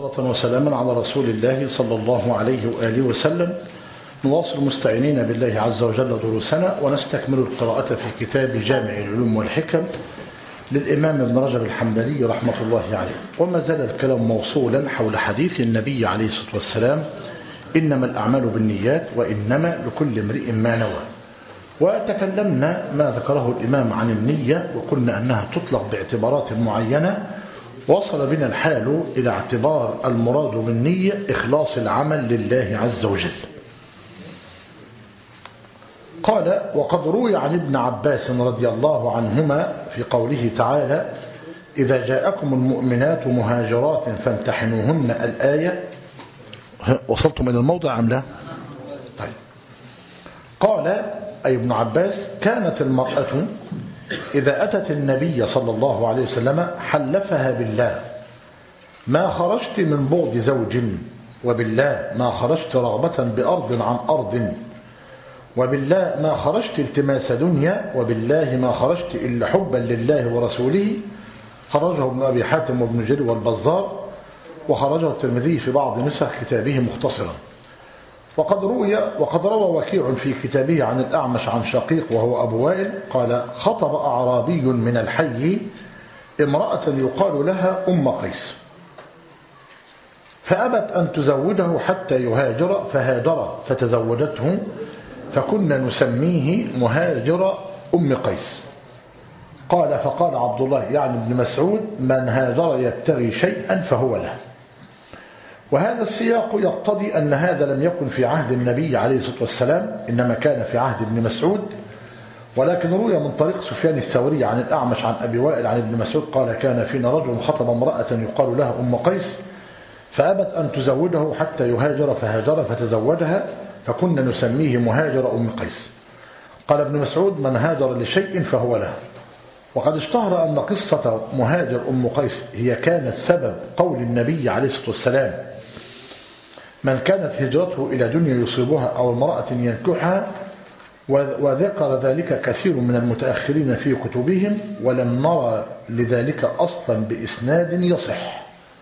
صلاة وسلاما على رسول الله صلى الله عليه وآله وسلم. نواصل مستعينين بالله عز وجل دروسنا ونستكمل القراءة في كتاب جامع العلوم والحكم للإمام ابن رجب الحنبلي رحمة الله عليه. وما زال الكلام موصولا حول حديث النبي عليه الصلاة والسلام: إنما الأعمال بالنيات وإنما لكل امرئ ما نوى. وتكلمنا ما ذكره الإمام عن النية وقلنا أنها تطلق باعتبارات معينة. وصل بنا الحال إلى اعتبار المراد بالنية إخلاص العمل لله عز وجل. قال: وقد روي عن ابن عباس رضي الله عنهما في قوله تعالى: إذا جاءكم المؤمنات مهاجرات فامتحنوهن. الآية. وصلتم إلى الموضع أم لا؟ طيب. قال أي ابن عباس: كانت المرأة إذا أتت النبي صلى الله عليه وسلم حلفها بالله: ما خرجت من بغض زوج، وبالله ما خرجت رغبة بأرض عن أرض، وبالله ما خرجت التماس دنيا، وبالله ما خرجت إلا حبا لله ورسوله. خرجه ابن أبي حاتم وابن جرير والبزار، وخرجه الترمذي في بعض نسخ كتابه مختصرا. وقد روى وكيع في كتابه عن الأعمش عن شقيق وهو أبو وائل قال: خطب أعرابي من الحي امرأة يقال لها أم قيس، فأبت أن تزوده حتى يهاجر، فهاجر فتزوجته، فكنا نسميه مهاجر أم قيس. قال: فقال عبد الله يعني ابن مسعود: من هاجر يبتغي شيئا فهو له. وهذا السياق يقتضي أن هذا لم يكن في عهد النبي عليه الصلاة والسلام، إنما كان في عهد ابن مسعود. ولكن روي من طريق سفيان الثوري عن الأعمش عن أبي وائل عن ابن مسعود قال: كان فينا رجل خطب امرأة يقال لها أم قيس، فأبت أن تزوجه حتى يهاجر، فهاجر فتزوجها، فكنا نسميه مهاجر أم قيس. قال ابن مسعود: من هاجر لشيء فهو له. وقد اشتهر أن قصة مهاجر أم قيس هي كانت سبب قول النبي عليه الصلاة والسلام: من كانت هجرته إلى دنيا يصيبها أو امرأة ينكحها. وذكر ذلك كثير من المتأخرين في كتبهم، ولم نرى لذلك أصلا بإسناد يصح.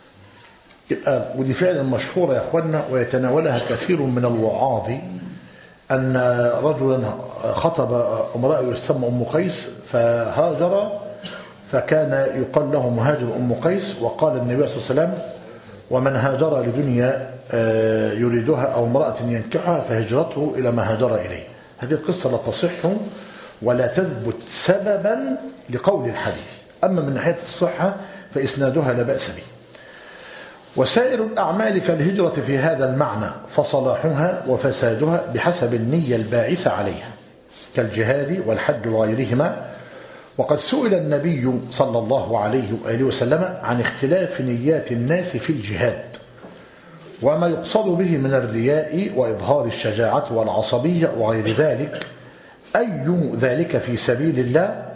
ودي فعلا مشهورة يا أخوانا، ويتناولها كثير من الوعاظ، أن رجلا خطب امرأة يسمى أم قيس فهاجر، فكان يقال له مهاجر أم قيس. وقال النبي صلى الله عليه وسلم: ومن هاجر لدنيا يريدها أو امرأة ينكحها فهجرته إلى ما هاجر إليه. هذه القصة لا تصح ولا تثبت سببا لقول الحديث، أما من ناحية الصحة فإسنادها لا بأس به. وسائر الأعمال كالهجرة في هذا المعنى، فصلاحها وفسادها بحسب النية الباعثة عليها، كالجهاد والحج وغيرهما. وقد سئل النبي صلى الله عليه وآله وسلم عن اختلاف نيات الناس في الجهاد، وما يقصد به من الرياء وإظهار الشجاعة والعصبية وغير ذلك، أي ذلك في سبيل الله؟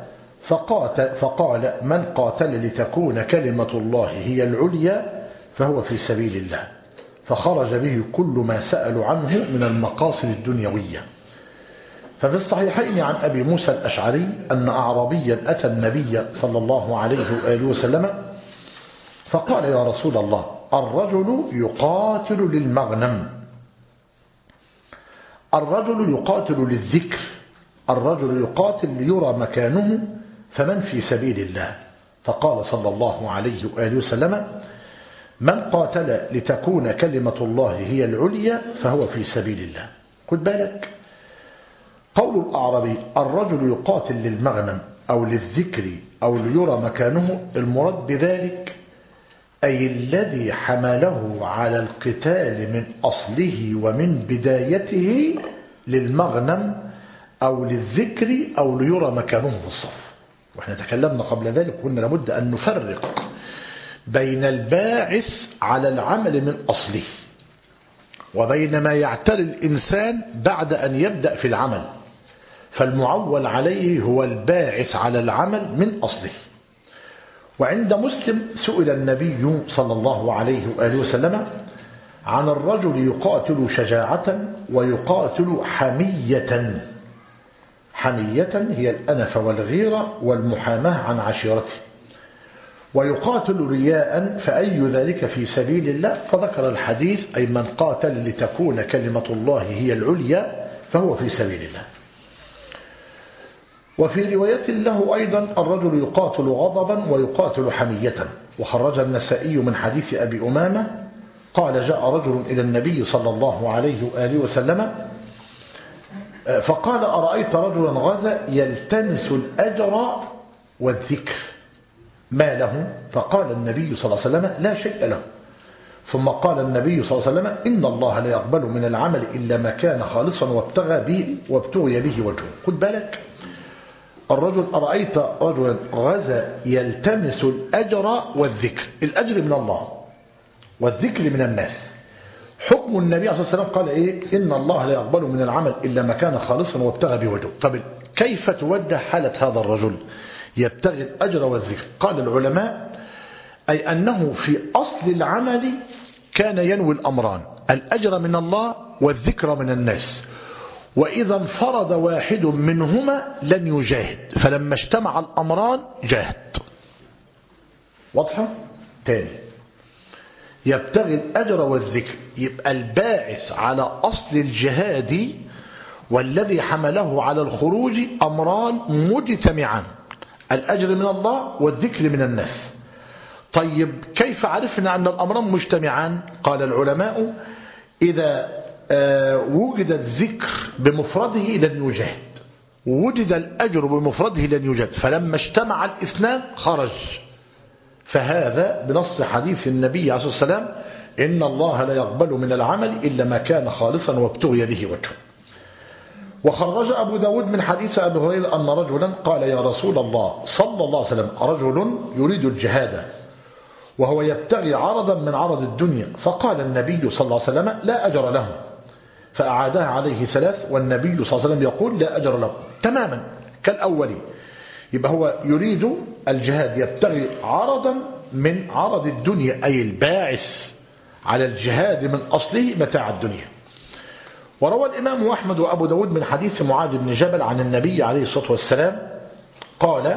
فقال: من قاتل لتكون كلمة الله هي العليا فهو في سبيل الله. فخرج به كل ما سألوا عنه من المقاصد الدنيوية. ففي الصحيحين عن أبي موسى الأشعري أن أعرابيا أتى النبي صلى الله عليه وآله وسلم فقال: يا رسول الله، الرجل يقاتل للمغنم، الرجل يقاتل للذكر، الرجل يقاتل ليرى مكانه، فمن في سبيل الله؟ فقال صلى الله عليه وآله وسلم: من قاتل لتكون كلمة الله هي العليا فهو في سبيل الله. خد بالك، قول الأعرابي الرجل يقاتل للمغنم أو للذكر أو ليرى مكانه، المراد بذلك أي الذي حمله على القتال من أصله ومن بدايته للمغنم أو للذكر أو ليرى مكانه في الصف. وإحنا تكلمنا قبل ذلك وقلنا لابد أن نفرق بين الباعث على العمل من أصله وبين ما يعتري الإنسان بعد أن يبدأ في العمل. فالمعول عليه هو الباعث على العمل من أصله. وعند مسلم سئل النبي صلى الله عليه وآله وسلم عن الرجل يقاتل شجاعة ويقاتل حمية. حمية هي الأنف والغيرة والمحاماة عن عشيرته، ويقاتل رياء فأي ذلك في سبيل الله، فذكر الحديث أي من قاتل لتكون كلمة الله هي العليا فهو في سبيل الله. وفي رواية له أيضا الرجل يقاتل غضبا ويقاتل حمية. وخرج النسائي من حديث أبي أمامة قال جاء رجل إلى النبي صلى الله عليه وآله وسلم فقال أرأيت رجلا غزا يلتمس الأجر والذكر ما له؟ فقال النبي صلى الله عليه وسلم لا شيء له. ثم قال النبي صلى الله عليه وسلم إن الله لا يقبل من العمل إلا ما كان خالصا وابتغي به وجهه. خد بالك، الرجل أرأيت رجلا غزا يلتمس الأجر والذكر، الأجر من الله والذكر من الناس. حكم النبي صلى الله عليه وسلم قال إيه؟ إن الله لا يقبل من العمل إلا ما كان خالصا وابتغى بوجهه. طب كيف توجه حالة هذا الرجل يبتغي الأجر والذكر؟ قال العلماء أي أنه في أصل العمل كان ينوي الأمران، الأجر من الله والذكر من الناس، وإذا انفرد واحد منهما لن يجاهد، فلما اجتمع الأمران جاهد. واضحة؟ تاني، يبتغي الأجر والذكر، يبقى الباعث على أصل الجهاد والذي حمله على الخروج أمران مجتمعان، الأجر من الله والذكر من الناس. طيب كيف عرفنا أن الأمران مجتمعان؟ قال العلماء إذا وجد الذكر بمفرده لن يجاهد، وجد الأجر بمفرده لن يجاهد، فلما اجتمع الاثنان خرج. فهذا بنص حديث النبي عليه الصلاة والسلام إن الله لا يقبل من العمل إلا ما كان خالصا وابتغي به وجهه. وخرج أبو داود من حديث أبي هريرة أن رجلا قال يا رسول الله صلى الله عليه وسلم رجل يريد الجهاد وهو يبتغي عرضا من عرض الدنيا، فقال النبي صلى الله عليه وسلم لا أجر له، فأعادها عليه ثلاث والنبي صلى الله عليه وسلم يقول لا أجر له تماما كالأولي. يبقى هو يريد الجهاد يبتغي عرضا من عرض الدنيا، أي الباعث على الجهاد من أصله متاع الدنيا. وروى الإمام أحمد وأبو داود من حديث معاذ بن جبل عن النبي عليه الصلاة والسلام قال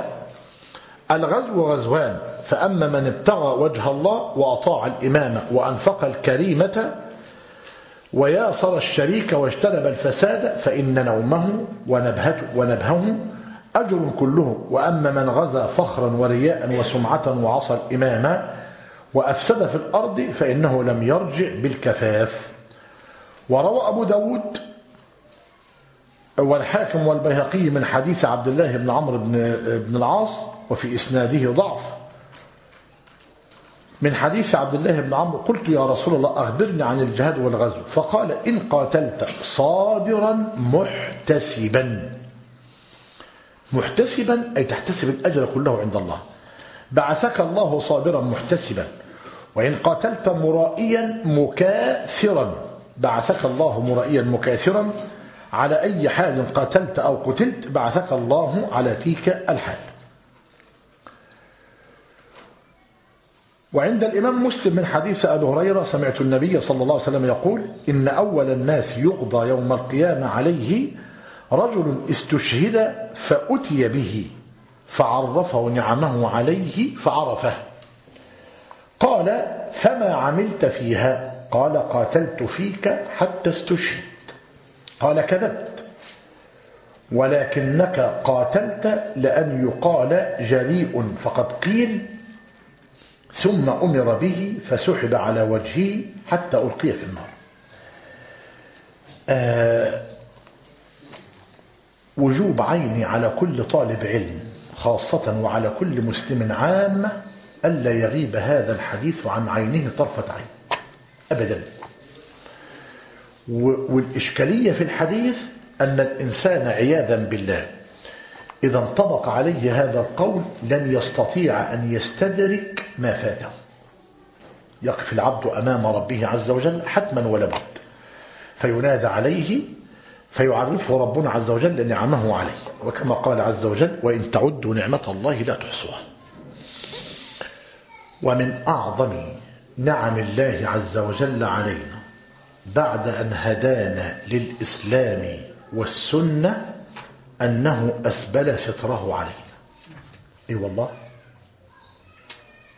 الغزو غزوان، فأما من ابتغى وجه الله وأطاع الإمامة وأنفق الكريمة وياسر الشريك واجتنب الفساد فإن نومه ونبهه أجر كله. وأما من غزا فخرا ورياء وسمعة وعصى الإمامة وأفسد في الأرض فإنه لم يرجع بالكفاف. وروى أبو داود والحاكم والبيهقي من حديث عبد الله بن عمرو بن العاص وفي إسناده ضعف من حديث عبد الله بن عمرو قلت يا رسول الله أخبرني عن الجهاد والغزو، فقال إن قاتلت صابرا محتسبا أي تحتسب الأجر كله عند الله، بعثك الله صابرا محتسبا. وإن قاتلت مرائيا مكاثرا بعثك الله مرائيا مكاثرا، على أي حال قاتلت أو قتلت بعثك الله على تلك الحال. وعند الإمام مسلم من حديث أبي هريرة سمعت النبي صلى الله عليه وسلم يقول إن أول الناس يقضى يوم القيامة عليه رجل استشهد فأتي به فعرفه نعمه عليه فعرفه، قال فما عملت فيها؟ قال قاتلت فيك حتى استشهد. قال كذبت، ولكنك قاتلت لأن يقال جريء، فقد قيل ثم أمر به فسحب على وجهه حتى ألقي في النار. وجوب عيني على كل طالب علم خاصة وعلى كل مسلم عامة ألا يغيب هذا الحديث عن عينه طرفة عين أبدا. والإشكالية في الحديث أن الإنسان عياذا بالله إذا انطبق عليه هذا القول لن يستطيع أن يستدرك ما فاته. يقف العبد أمام ربه عز وجل حتما ولا بد، فينادى عليه فيعرفه ربنا عز وجل نعمه عليه، وكما قال عز وجل وإن تعدوا نعمة الله لا تحصوها. ومن أعظم نعم الله عز وجل علينا بعد أن هدانا للإسلام والسنة أنه أسبل ستره علينا. أي والله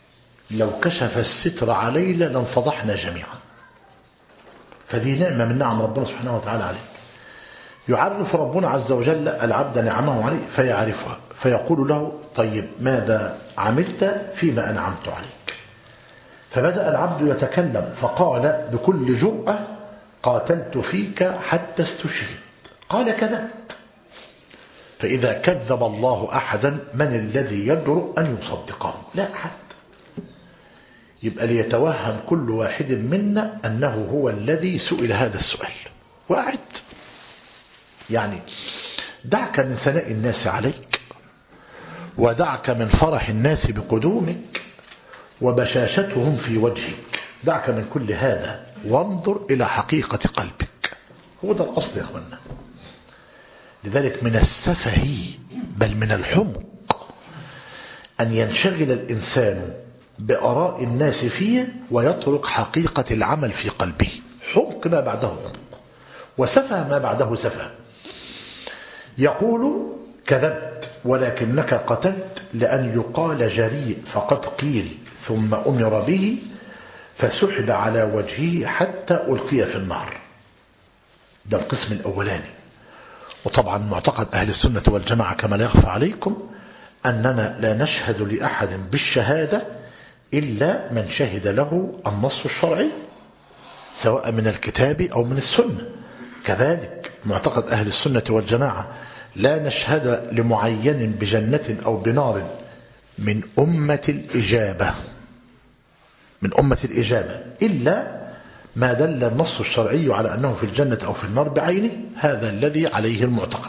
لو كشف الستر علينا لانفضحنا جميعا. فدي نعمة من نعم ربنا سبحانه وتعالى عليه. يعرف ربنا عز وجل العبد نعمه عليه فيعرفها، فيقول له طيب ماذا عملت فيما أنعمت عليك؟ فبدأ العبد يتكلم فقال بكل جرأة قاتلت فيك حتى استشهدت. قال كذبت. فإذا كذب الله أحدا من الذي يجرؤ أن يصدقه؟ لا أحد. يبقى ليتوهم كل واحد منا أنه هو الذي سئل هذا السؤال وأعد. يعني دعك من ثناء الناس عليك، ودعك من فرح الناس بقدومك وبشاشتهم في وجهك. دعك من كل هذا وانظر إلى حقيقة قلبك. هو ده الأصل يا أخوانا. لذلك من السفه بل من الحمق أن ينشغل الإنسان بآراء الناس فيه ويترك حقيقة العمل في قلبه. حمق ما بعده حمق، وسفه ما بعده سفه. يقول كذبت ولكنك قتلت لأن يقال جريء فقد قيل، ثم أمر به فسحب على وجهه حتى ألقي في النار. ده القسم الأولاني. وطبعا معتقد أهل السنة والجماعة كما لا يخفى عليكم أننا لا نشهد لأحد بالشهادة إلا من شهد له النص الشرعي سواء من الكتاب أو من السنة. كذلك معتقد أهل السنة والجماعة لا نشهد لمعين بجنة أو بنار من أمة الإجابة إلا ما دل النص الشرعي على أنه في الجنة أو في النار بعينه. هذا الذي عليه المعتقد.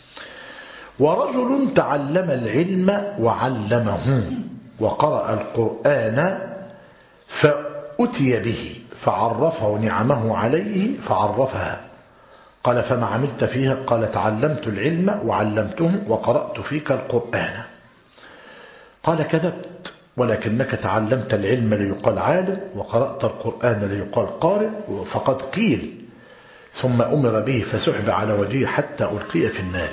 ورجل تعلم العلم وعلمه وقرأ القرآن فأتي به فعرفه نعمه عليه فعرفها. قال فما عملت فيها؟ قال تعلمت العلم وعلمته وقرأت فيك القرآن. قال كذبت ولكنك تعلمت العلم ليقال عالم وقرأت القرآن ليقال قارئ فقد قيل، ثم أمر به فسحب على وجهه حتى ألقي في النار.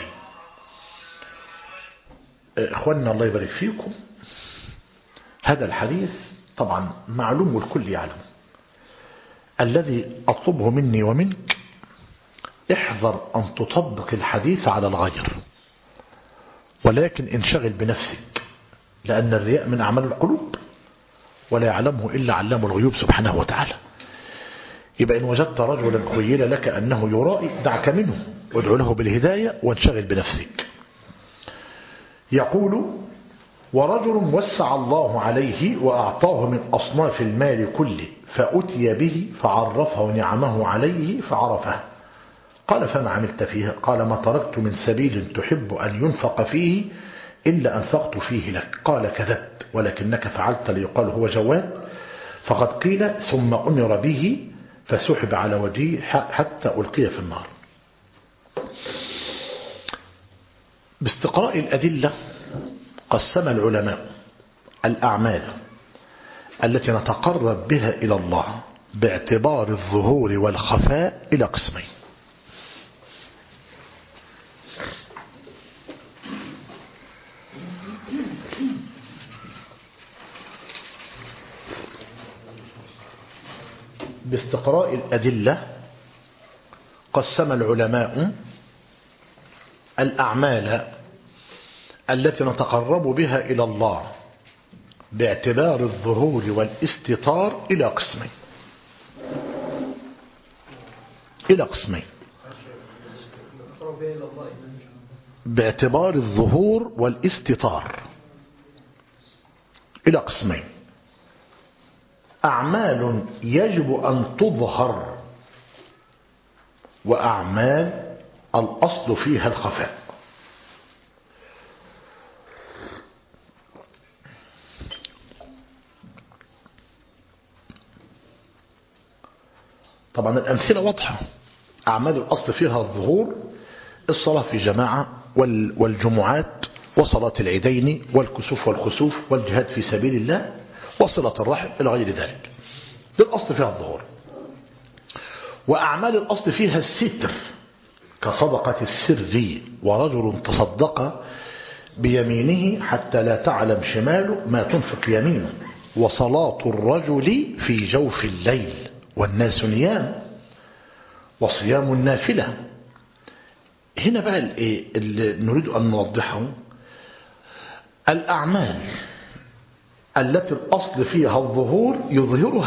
إخواننا الله يبارك فيكم، هذا الحديث طبعا معلوم والكل يعلم. الذي أطلبه مني ومنك احذر أن تطبق الحديث على الغير، ولكن انشغل بنفسك، لأن الرياء من أعمال القلوب ولا يعلمه إلا علام الغيوب سبحانه وتعالى. يبقى إن وجدت رجلا خيل لك أنه يرائي دعك منه وادعو له بالهداية وانشغل بنفسك. يقول ورجل وسع الله عليه وأعطاه من أصناف المال كله فأتي به فعرفه نعمه عليه فعرفه. قال فما عملت فيها؟ قال ما تركت من سبيل تحب أن ينفق فيه إلا أنفقت فيه لك. قال كذبت ولكنك فعلت ليقال هو جواد فقد قيل، ثم أمر به فسحب على وجهه حتى ألقي في النار. باستقراء الأدلة قسم العلماء الأعمال التي نتقرب بها إلى الله باعتبار الظهور والخفاء إلى قسمين. باستقراء الأدلة قسم العلماء الأعمال التي نتقرب بها إلى الله باعتبار الظهور والاستتار إلى قسمين. باعتبار الظهور والاستتار إلى قسمين. أعمال يجب أن تظهر وأعمال الأصل فيها الخفاء. طبعا الأمثلة واضحة. أعمال الأصل فيها الظهور: الصلاة في جماعة والجمعات وصلاة العيدين والكسوف والخسوف والجهاد في سبيل الله وصلة الرحم إلى غير ذلك. دي الأصل فيها الظهور. وأعمال الأصل فيها الستر كصدقة السر: ورجل تصدق بيمينه حتى لا تعلم شماله ما تنفق يمينه. وصلاة الرجل في جوف الليل والناس نيام وصيام النافلة. هنا بقى اللي نريد أن نوضحه الأعمال التي الأصل فيها الظهور يظهرها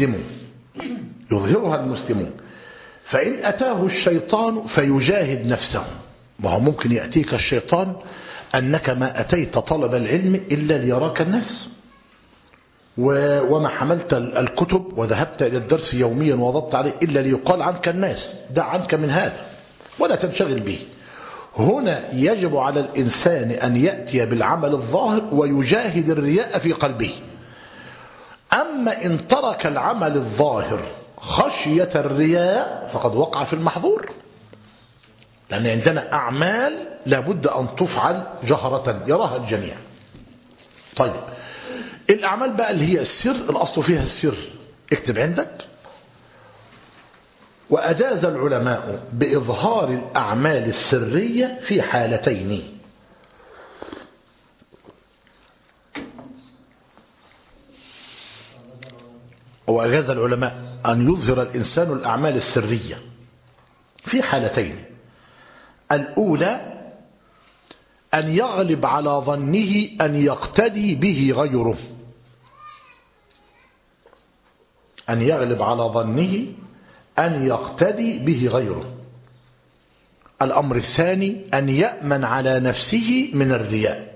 المسلمون، فإن أتاه الشيطان فيجاهد نفسه. وهو ممكن يأتيك الشيطان أنك ما أتيت طلب العلم إلا ليراك الناس، وما حملت الكتب وذهبت إلى الدرس يوميا وضبط عليه إلا ليقال عنك الناس. دع عنك من هذا ولا تنشغل به. هنا يجب على الإنسان أن يأتي بالعمل الظاهر ويجاهد الرياء في قلبه. أما إن ترك العمل الظاهر خشية الرياء فقد وقع في المحظور، لأن عندنا أعمال لابد أن تفعل جهرة يراها الجميع. طيب الأعمال بقى اللي هي السر، الأصل فيها السر، اكتب عندك. وأجاز العلماء بإظهار الأعمال السرية في حالتين. وأجاز العلماء أن يظهر الإنسان الأعمال السرية في حالتين. الأولى أن يغلب على ظنه أن يقتدي به غيره، أن يغلب على ظنه أن يقتدي به غيره. الأمر الثاني أن يأمن على نفسه من الرياء.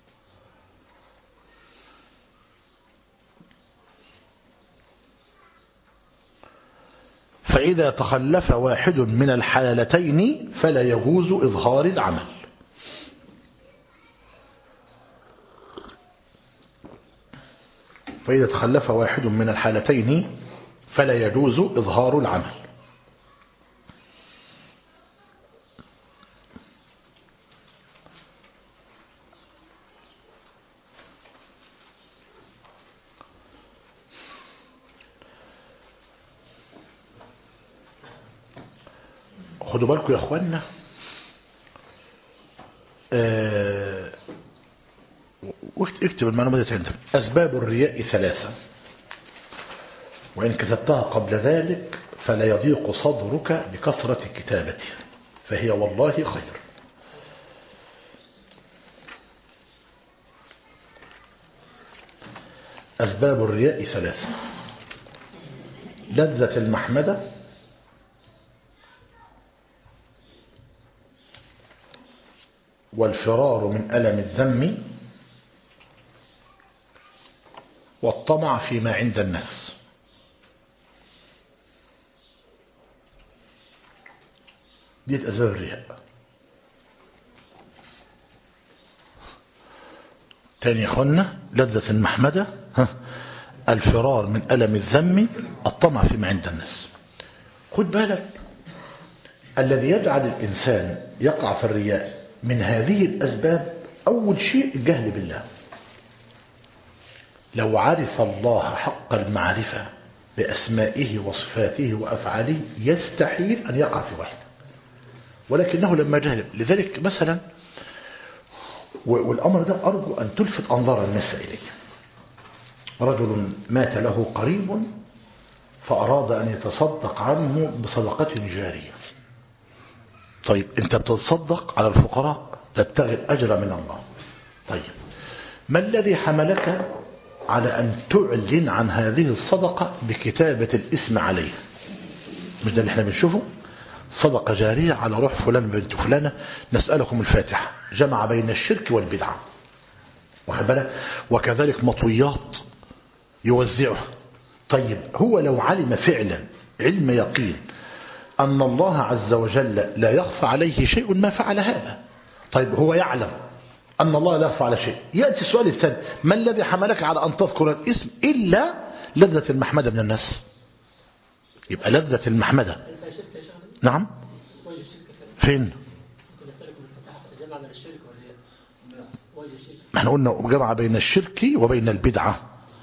فإذا تخلف واحد من الحالتين فلا يجوز إظهار العمل. فإذا تخلف واحد من الحالتين فلا يجوز إظهار العمل. خدوا بالكم يا أخوانا، اكتب المعلومات عندك. أسباب الرياء ثلاثة، وإن كتبتها قبل ذلك فلا يضيق صدرك بكثرة كتابتها، فهي والله خير. أسباب الرياء ثلاثة: لذة المحمدة، والفرار من ألم الذم، والطمع فيما عند الناس. دي أسباب الرياء. تاني يا أخوانا: لذة المحمدة، الفرار من ألم الذم، الطمع فيما عند الناس. خد بالك، الذي يجعل الإنسان يقع في الرياء من هذه الأسباب أول شيء الجهل بالله. لو عرف الله حق المعرفة بأسمائه وصفاته وأفعاله يستحيل أن يقع في واحد، ولكنه لما جهل. لذلك مثلا، والأمر ده أرجو أن تلفت أنظار الناس إليه، رجل مات له قريب فأراد أن يتصدق عنه بصدقة جارية. طيب أنت بتتصدق على الفقراء تبتغي الأجر من الله، طيب ما الذي حملك على أن تعلن عن هذه الصدقة بكتابة الاسم عليها؟ مش ده اللي احنا بنشوفه؟ صدقة جارية على روح فلان بنت فلانة نسألكم الفاتحة، جمع بين الشرك والبدعة، واخد بالك؟ وكذلك مطويات يوزعها. طيب هو لو علم فعلا علم يقين أن الله عز وجل لا يخفى عليه شيء ما فعل هذا. طيب هو يعلم أن الله لا يخفى على شيء، يأتي السؤال الثاني: ما الذي حملك على أن تذكر الاسم إلا لذة المحمدة من الناس؟ يبقى لذة المحمدة. نعم، فين؟ ما احنا قلنا جمع بين الشرك وبين البدعة.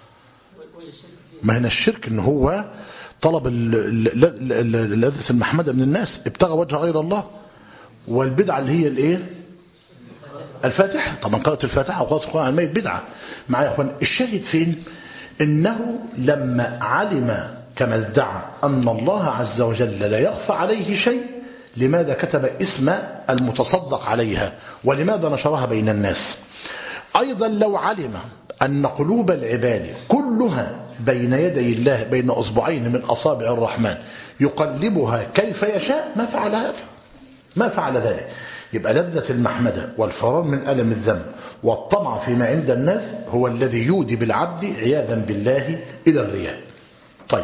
ما هنا الشرك ان هو طلب لذة المحمدة من الناس، ابتغى وجه غير الله. والبدعة اللي هي الايه؟ الفاتحة. طبعا قراءة الفاتحة وقراءة القرآن على الميت بدعة. معايا يا اخوان؟ الشاهد فين؟ إنه لما علم كما ادعى أن الله عز وجل لا يخفى عليه شيء، لماذا كتب اسم المتصدق عليها ولماذا نشرها بين الناس؟ أيضا لو علم أن قلوب العباد كلها بين يدي الله بين أصبعين من أصابع الرحمن يقلبها كيف يشاء ما فعل هذا، ما فعل ذلك. يبقى لذة المحمدة والفرار من ألم الذنب والطمع فيما عند الناس هو الذي يودي بالعبد عياذا بالله إلى الرياء. طيب،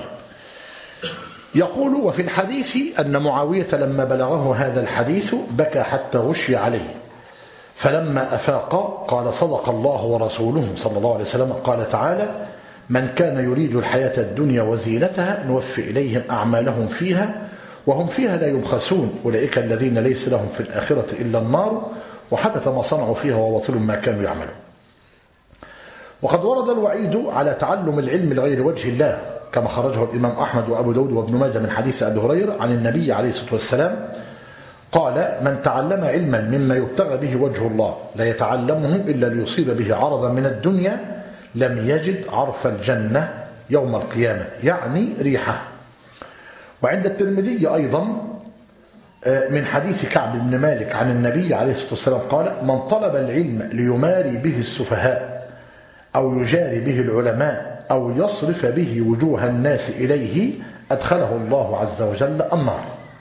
يقول وفي الحديث أن معاوية لما بلغه هذا الحديث بكى حتى غشي عليه، فلما أفاق قال صدق الله ورسوله صلى الله عليه وسلم. قال تعالى: من كان يريد الحياة الدنيا وزينتها نوفي إليهم أعمالهم فيها وهم فيها لا يبخسون، أولئك الذين ليس لهم في الآخرة إلا النار وحبط ما صنعوا فيها وباطل ما كانوا يعملون. وقد ورد الوعيد على تعلم العلم لغير وجه الله كما خرجه الإمام أحمد وأبو داود وابن ماجه من حديث أبي هريرة عن النبي عليه الصلاة والسلام قال: من تعلم علما مما يبتغى به وجه الله لا يتعلمه إلا ليصيب به عرضا من الدنيا لم يجد عرف الجنة يوم القيامة، يعني ريحه. وعند الترمذي أيضا من حديث كعب بن مالك عن النبي عليه الصلاة والسلام قال: من طلب العلم ليماري به السفهاء أو يجاري به العلماء أو يصرف به وجوه الناس إليه أدخله الله عز وجل النار.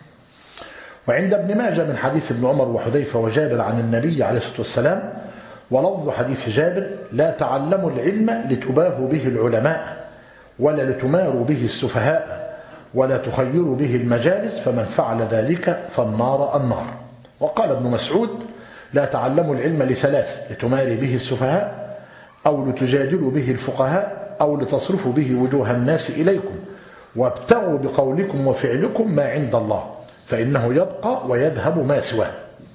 وعند ابن ماجه من حديث ابن عمر وحذيفة وجابر عن النبي عليه الصلاة والسلام ولفظ حديث جابر: لا تعلموا العلم لتباهوا به العلماء ولا لتماروا به السفهاء ولا تخيروا به المجالس فمن فعل ذلك فالنار النار. وقال ابن مسعود: لا تعلموا العلم لثلاث: لتماري به السفهاء أو لتجادلوا به الفقهاء أو لتصرفوا به وجوه الناس إليكم وابتغوا بقولكم وفعلكم ما عند الله فإنه يبقى ويذهب ما سواه.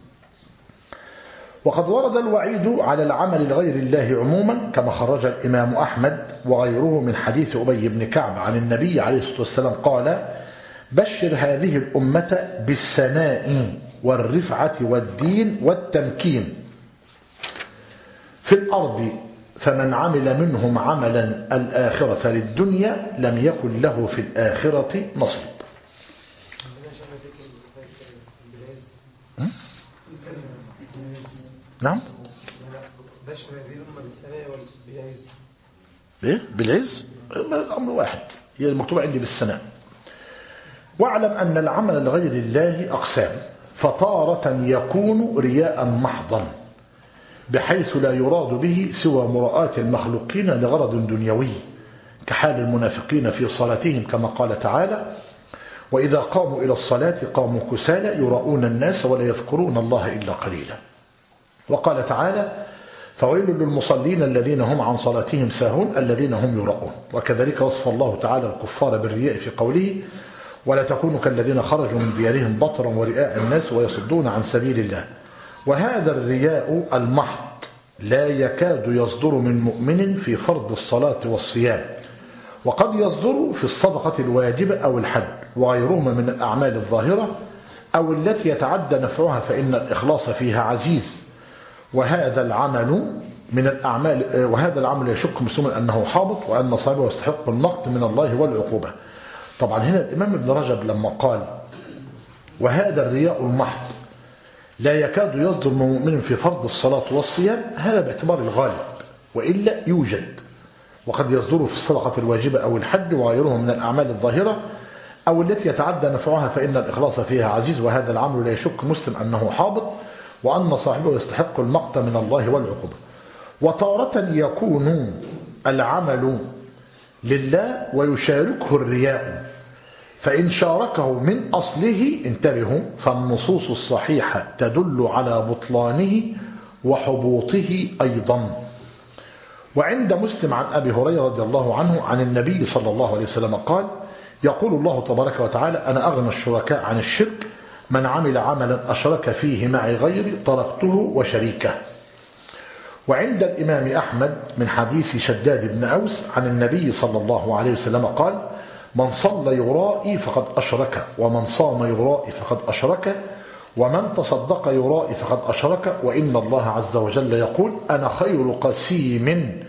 وقد ورد الوعيد على العمل لغير الله عموما كما خرج الإمام أحمد وغيره من حديث أبي بن كعب عن النبي عليه الصلاة والسلام قال: بشر هذه الأمة بالسناء والرفعة والدين والتمكين في الأرض فمن عمل منهم عملا الآخرة للدنيا لم يكن له في الآخرة نصيب. نعم، بشر هذه الأمة بالثناء والعز. إيه؟ بالعز؟ الأمر واحد، هي المكتوبة عندي بالثناء. واعلم أن العمل لغير الله أقسام، فطارة يكون رياء محضا بحيث لا يراد به سوى مراءة المخلوقين لغرض دنيوي كحال المنافقين في صلاتهم كما قال تعالى: وإذا قاموا إلى الصلاة قاموا كسالى يراؤون الناس ولا يذكرون الله إلا قليلا. وقال تعالى: فويل للمصلين الذين هم عن صلاتهم ساهون الذين هم يراؤون. وكذلك وصف الله تعالى الكفار بالرياء في قوله: ولا تكونوا كالذين خرجوا من ديارهم بطرا ورئاء الناس ويصدون عن سبيل الله. وهذا الرياء المحض لا يكاد يصدر من مؤمن في فرض الصلاة والصيام، وقد يصدر في الصدقة الواجبة أو الحج وغيرهما من الأعمال الظاهرة أو التي يتعدى نفعها فإن الإخلاص فيها عزيز. وهذا العمل يشك مسلما أنه حابط وأن صاحبه يستحق المقت من الله والعقوبة. طبعا هنا الإمام ابن رجب لما قال: وهذا الرياء المحض لا يكاد يصدر من مؤمن في فرض الصلاة والصيام، هذا باعتبار الغالب، وإلا يوجد وقد يصدر في الصدقة الواجبة أو الحج وغيرها من الأعمال الظاهرة أو التي يتعدى نفعها فإن الإخلاص فيها عزيز. وهذا العمل لا يشك مسلم أنه حابط وأن صاحبه يستحق المقت من الله والعقوبة. وتارة يكون العمل لله ويشاركه الرياء، فإن شاركه من أصله انتبهوا فالنصوص الصحيحة تدل على بطلانه وحبوطه أيضا. وعند مسلم عن أبي هريرة رضي الله عنه عن النبي صلى الله عليه وسلم قال: يقول الله تبارك وتعالى: أنا أغنى الشركاء عن الشرك، من عمل عملا أشرك فيه معي غيري تركته وشريكه. وعند الإمام أحمد من حديث شداد بن أوس عن النبي صلى الله عليه وسلم قال: من صلى يرائي فقد أشرك، ومن صام يرائي فقد أشرك، ومن تصدق يرائي فقد أشرك، وإن الله عز وجل يقول: أنا خير قسيم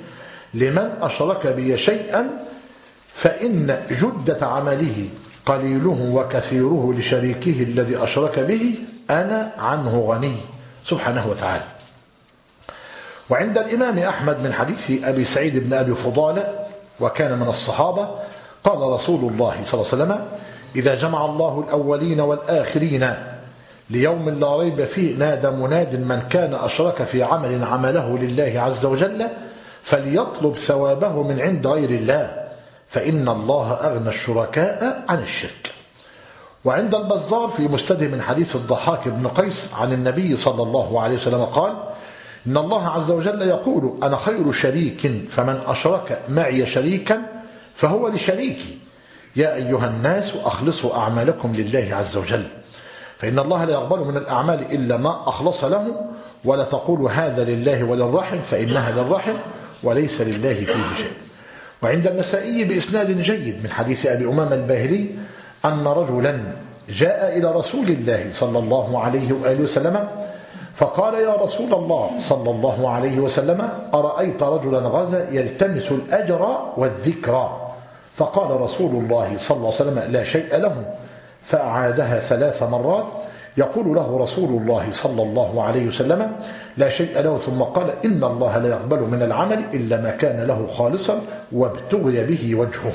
لمن أشرك بي شيئا فإن جدة عمله قليله وكثيره لشريكه الذي أشرك به أنا عنه غني سبحانه وتعالى. وعند الإمام أحمد من حديث أبي سعيد بن أبي فضالة وكان من الصحابة قال رسول الله صلى الله عليه وسلم إذا جمع الله الأولين والآخرين ليوم لا ريب فيه نادى مناد من كان أشرك في عمل عمله لله عز وجل فليطلب ثوابه من عند غير الله فإن الله أغنى الشركاء عن الشرك. وعند البزار في مسنده من حديث الضحاك بن قيس عن النبي صلى الله عليه وسلم قال إن الله عز وجل يقول أنا خير شريك فمن أشرك معي شريكا فهو لشريكي يا أيها الناس أخلصوا أعمالكم لله عز وجل فإن الله لا يقبل من الأعمال إلا ما أخلص له ولا تقول هذا لله وللرحم فإنها للرحم وليس لله فيه شيء. وعند النسائي بإسناد جيد من حديث أبي أمامة الباهلي أن رجلا جاء إلى رسول الله صلى الله عليه وآله وسلم فقال يا رسول الله صلى الله عليه وسلم أرأيت رجلا غزا يلتمس الأجر والذكر فقال رسول الله صلى الله عليه وسلم لا شيء له فأعادها 3 مرات يقول له رسول الله صلى الله عليه وسلم لا شيء له ثم قال إن الله لا يقبل من العمل إلا ما كان له خالصا وابتغي به وجهه.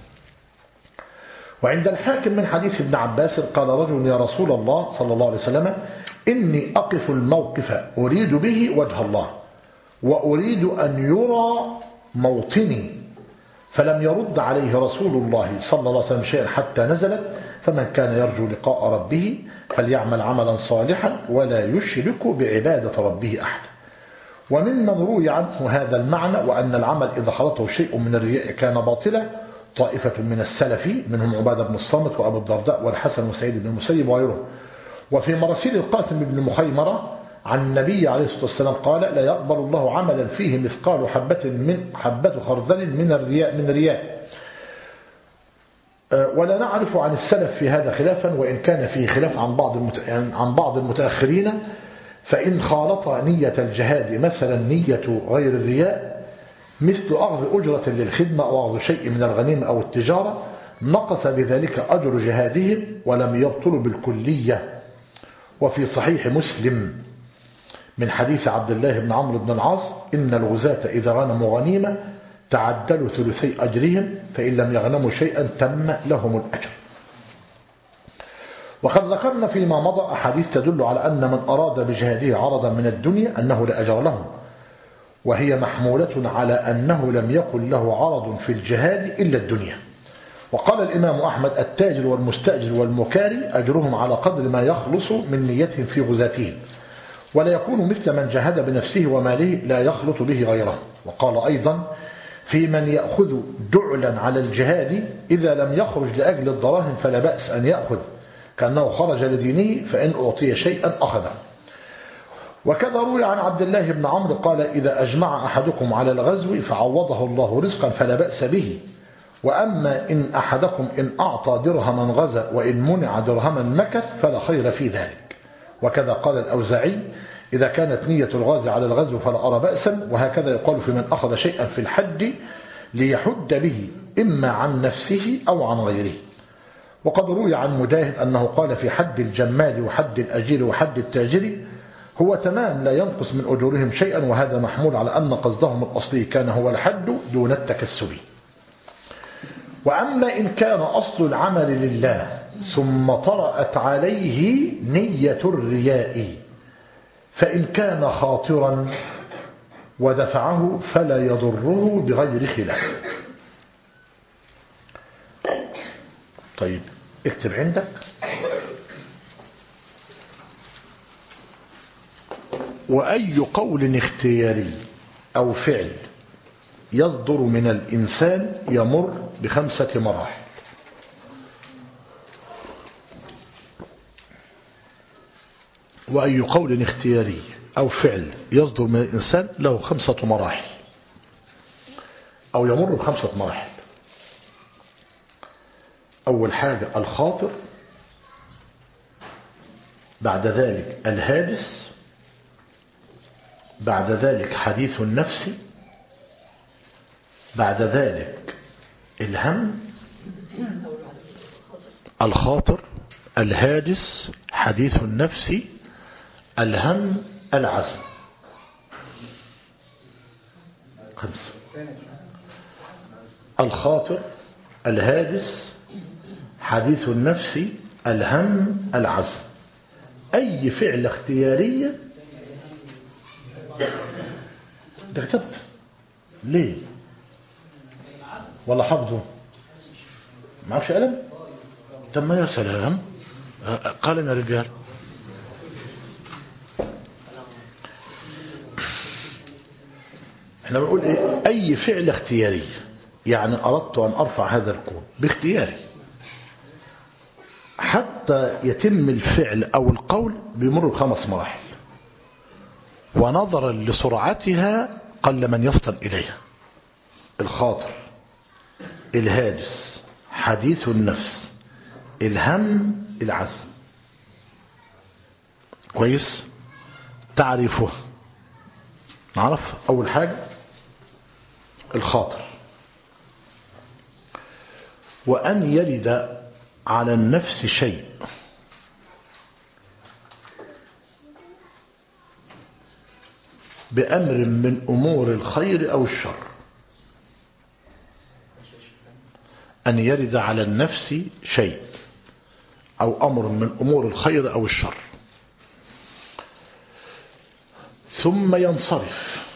وعند الحاكم من حديث ابن عباس قال رجل يا رسول الله صلى الله عليه وسلم إني أقف الموقف أريد به وجه الله وأريد أن يرى موطني فلم يرد عليه رسول الله صلى الله عليه وسلم شيئا حتى نزلت فمن كان يرجو لقاء ربه فليعمل عملا صالحا ولا يشرك بعبادة ربه أحدا. وممن روي عنه هذا المعنى وأن العمل إذا خلطه شيء من الرياء كان باطلا طائفة من السلف منهم عبادة بن الصامت وأبو الدرداء والحسن وسعيد بن المسيب وغيرهم. وفي مراسيل القاسم بن مخيمرة عن النبي عليه الصلاة والسلام قال لا يقبل الله عملا فيه مثقال حبة خردل من رياء. ولا نعرف عن السلف في هذا خلافا وإن كان فيه خلاف عن بعض المتأخرين فإن خالط نية الجهاد مثلا نية غير الرياء مثل أخذ أجرة للخدمة أو أخذ شيء من الغنيمة أو التجارة نقص بذلك أجر جهادهم ولم يبطل بالكلية. وفي صحيح مسلم من حديث عبد الله بن عمرو بن العاص إن الغزاة إذا غنموا غنيمة تعدلوا ثلثي أجرهم فإن لم يغنموا شيئا تم لهم الأجر. وقد ذكرنا فيما مضى أحاديث تدل على أن من أراد بجهاده عرضا من الدنيا أنه لا أجر له وهي محمولة على أنه لم يكن له عرض في الجهاد إلا الدنيا. وقال الإمام أحمد التاجر والمستأجر والمكاري أجرهم على قدر ما يخلص من نيتهم في غزاتهم ولا يكون مثل من جهد بنفسه وماله لا يخلط به غيره. وقال أيضا في من يأخذ جعلا على الجهاد إذا لم يخرج لأجل الدراهم فلا بأس أن يأخذ كأنه خرج لدينه فإن أعطي شيئا أخذه. وكذا روي عن عبد الله بن عمرو قال إذا أجمع أحدكم على الغزو فعوضه الله رزقا فلا بأس به وأما إن أحدكم إن أعطى درهما غزا وإن منع درهما مكث فلا خير في ذلك. وكذا قال الأوزاعي إذا كانت نية الغازي على الغزو فلا أرى بأسا. وهكذا يقال في من أخذ شيئا في الحج ليحد به إما عن نفسه أو عن غيره. وقد روي عن مجاهد أنه قال في حد الجمال وحد الأجير وحد التاجر هو تمام لا ينقص من أجورهم شيئا وهذا محمول على أن قصدهم الأصلي كان هو الحد دون التكسب. وأما إن كان أصل العمل لله ثم طرأت عليه نية الرياء فإن كان خاطرا ودفعه فلا يضره بغير خلاف. طيب اكتب عندك وأي قول اختياري أو فعل يصدر من الإنسان يمر ب5 مراحل. وأي قول اختياري أو فعل يصدر من الإنسان له 5 مراحل أو يمر ب5 مراحل. أول حاجة الخاطر، بعد ذلك الهاجس، بعد ذلك حديث النفس، بعد ذلك الهم، الخاطر، الهاجس، حديث النفس، الهم، العزم. 5. الخاطر، الهاجس، حديث النفس، الهم، العزم. أي فعل اختيارية. انت كتبت ليه ولا حفظه؟ معكش قلم؟ طب ما يا سلام، قال لنا رجال. احنا بنقول ايه؟ اي فعل اختياري، يعني اردت ان ارفع هذا الكون باختياري. حتى يتم الفعل او القول بيمر ب5 مراحل، ونظرا لسرعتها قل من يفطن اليها. الخاطر، الهاجس، حديث النفس، الهم، العزم. كويس؟ تعرفه. نعرف اول حاجة الخاطر، وأن يرد على النفس شيء بأمر من أمور الخير أو الشر. أن يرد على النفس شيء أو أمر من أمور الخير أو الشر، ثم ينصرف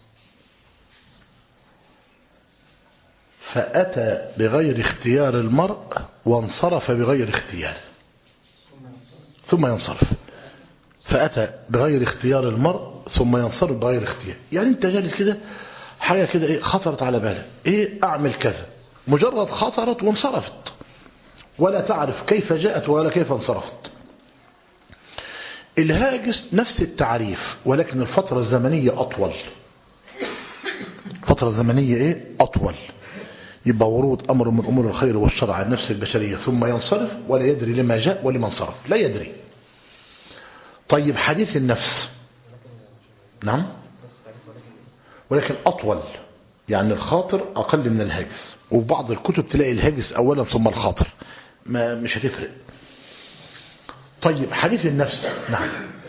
فأتى بغير اختيار المرء وانصرف بغير اختياره. ثم ينصرف فأتى بغير اختيار المرء ثم ينصرف بغير اختيار. يعني انت جالس كده حاجة كده ايه خطرت على بالك، ايه اعمل كذا، مجرد خطرت وانصرفت ولا تعرف كيف جاءت ولا كيف انصرفت. الهاجس نفس التعريف ولكن الفترة الزمنية أطول. فترة زمنية ايه أطول. يبقى ورود أمر من أمور الخير والشر على النفس البشرية ثم ينصرف ولا يدري لما جاء ولما انصرف، لا يدري. طيب حديث النفس، نعم، ولكن أطول، يعني الخاطر أقل من الهاجس، وبعض الكتب تلاقي الهاجس أولا ثم الخاطر، ما مش هتفرق. طيب حديث النفس، نعم،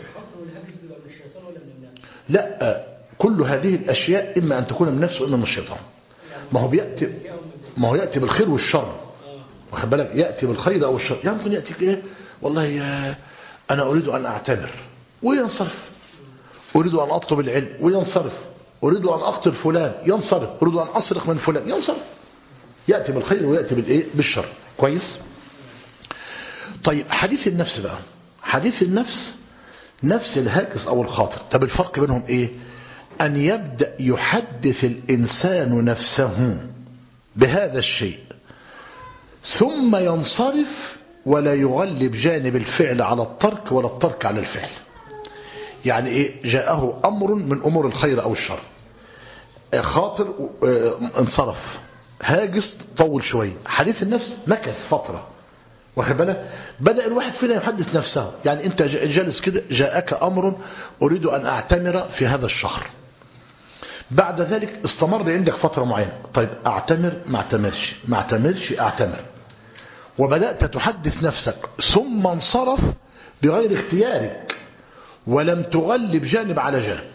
لا، كل هذه الأشياء إما أن تكون من النفس وإما من الشيطان. ما هو يأتي بالخير والشر، واخد بالك، يأتي بالخير أو الشر. يعني ممكن يأتي إيه، والله أنا أريد أن أعتمر وينصرف، أريد أن أطلب العلم وينصرف، أريد أن أقتل فلان ينصرف، أريد أن أسرق من فلان ينصرف. يأتي بالخير ويأتي بالإيه، بالشر. كويس. طيب حديث النفس بقى، حديث النفس نفس الهاجس أو الخاطر. طب الفرق بينهم إيه؟ أن يبدأ يحدث الإنسان نفسه بهذا الشيء ثم ينصرف ولا يغلب جانب الفعل على الترك ولا الترك على الفعل. يعني إيه؟ جاءه أمر من أمور الخير أو الشر، خاطر انصرف، هاجس طول شوية، حديث النفس مكث فترة، واخد بالك. بدأ الواحد فينا يحدث نفسه، يعني انت جالس كده جاءك امر اريد ان اعتمر في هذا الشهر، بعد ذلك استمر عندك فترة معينة، طيب اعتمر ما اعتمرش، ما اعتمرش اعتمر، وبدأت تحدث نفسك ثم انصرف بغير اختيارك ولم تغلب جانب على جانب.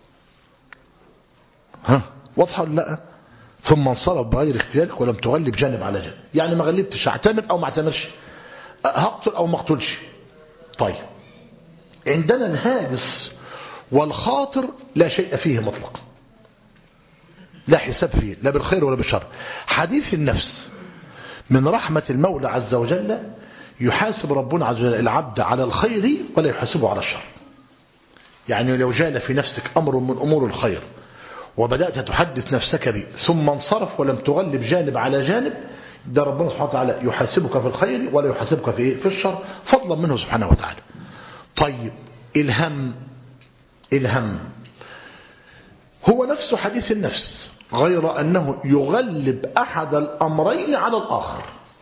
ها واضحة ولا لا؟ ثم انصرف بغير اختيارك ولم تغلب جانب على جانب، يعني ما غلبتش، اعتمر او ما اعتمرش، هقتل او ما اقتلش. طيب عندنا الهاجس والخاطر لا شيء فيه مطلقا، لا حساب فيه لا بالخير ولا بالشر. حديث النفس من رحمة المولى عز وجل يحاسب ربنا عز وجل العبد على الخير ولا يحاسبه على الشر. يعني لو جال في نفسك أمر من أمور الخير وبدأت تحدث نفسك به ثم انصرف ولم تغلب جانب على جانب، ده ربنا سبحانه وتعالى يحاسبك في الخير ولا يحاسبك في إيه؟ في الشر، فضلا منه سبحانه وتعالى. طيب الهم، الهم هو نفس حديث النفس غير أنه يغلب أحد الأمرين على الآخر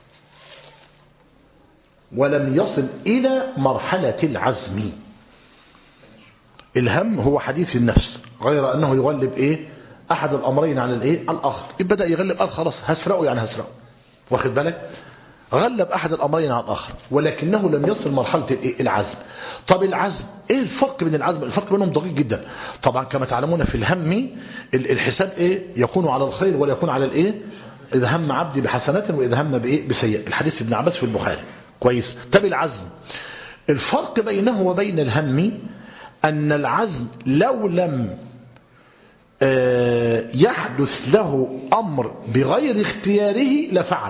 ولم يصل إلى مرحلة العزم. الهم هو حديث النفس غير أنه يغلب إيه؟ أحد الأمرين على الإيه؟ الآخر. بدأ يغلب، قال خلاص هسرقه، يعني هسرقه، واخد بالك؟ غلب أحد الأمرين على الآخر، ولكنه لم يصل مرحلة الإيه؟ العزم. طب العزم إيه الفرق بين العزم؟ الفرق بينهم دقيق جدا. طبعا كما تعلمون في الهم الحساب إيه؟ يكون على الخير ولا يكون على الإيه؟ إذا هم عبدي بحسنات وإذا هم بإيه؟ بسيئة. الحديث ابن عباس في البخاري. كويس. طب العزم، الفرق بينه وبين الهم أن العزم لو لم يحدث له أمر بغير اختياره لفعل.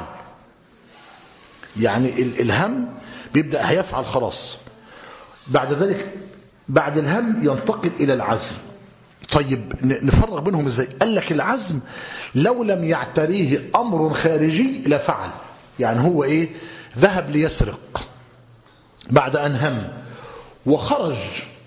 يعني الهم بيبدأ هيفعل خلاص، بعد ذلك بعد الهم ينتقل إلى العزم. طيب نفرق بينهم ازاي؟ قال لك العزم لو لم يعتريه أمر خارجي لفعل. يعني هو ايه؟ ذهب ليسرق بعد أن هم وخرج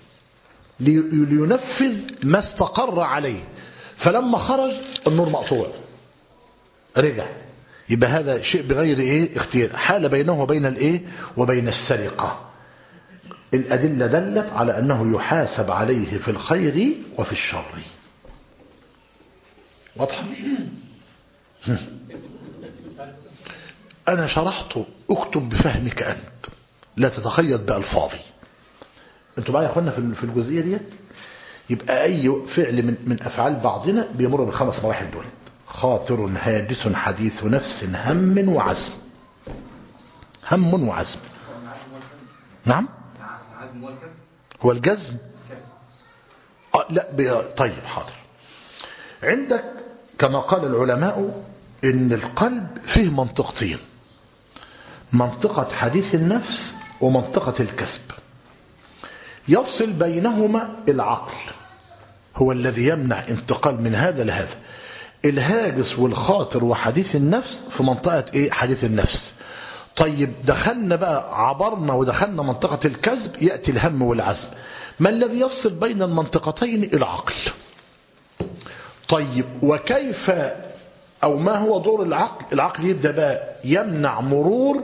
لينفذ ما استقر عليه، فلما خرج النور مقطوع رجع، يبقى هذا شيء بغير ايه؟ اختيار. حال بينه وبين الايه؟ وبين السرقة. الأدلة دلت على أنه يحاسب عليه في الخير وفي الشر. واضح؟ أنا شرحته، اكتب بفهمك أنت، لا تتخيط بألفاظي. انتوا معايا يا اخوانا في الجزئية ديت؟ يبقى أي فعل من أفعال بعضنا بيمر بالخمس مراحل دول: خاطر، هاجس، حديث نفس، هم وعزم. هم وعزم. نعم، هو الجزم. لا طيب حاضر. عندك كما قال العلماء ان القلب فيه منطقتين: منطقة حديث النفس ومنطقة الكسب. يفصل بينهما العقل، هو الذي يمنع انتقال من هذا لهذا. الهاجس والخاطر وحديث النفس في منطقة ايه؟ حديث النفس. طيب دخلنا بقى، عبرنا ودخلنا منطقة الكسب، يأتي الهم والعزم. ما الذي يفصل بين المنطقتين؟ العقل. طيب وكيف أو ما هو دور العقل؟ العقل يبدأ بقى يمنع مرور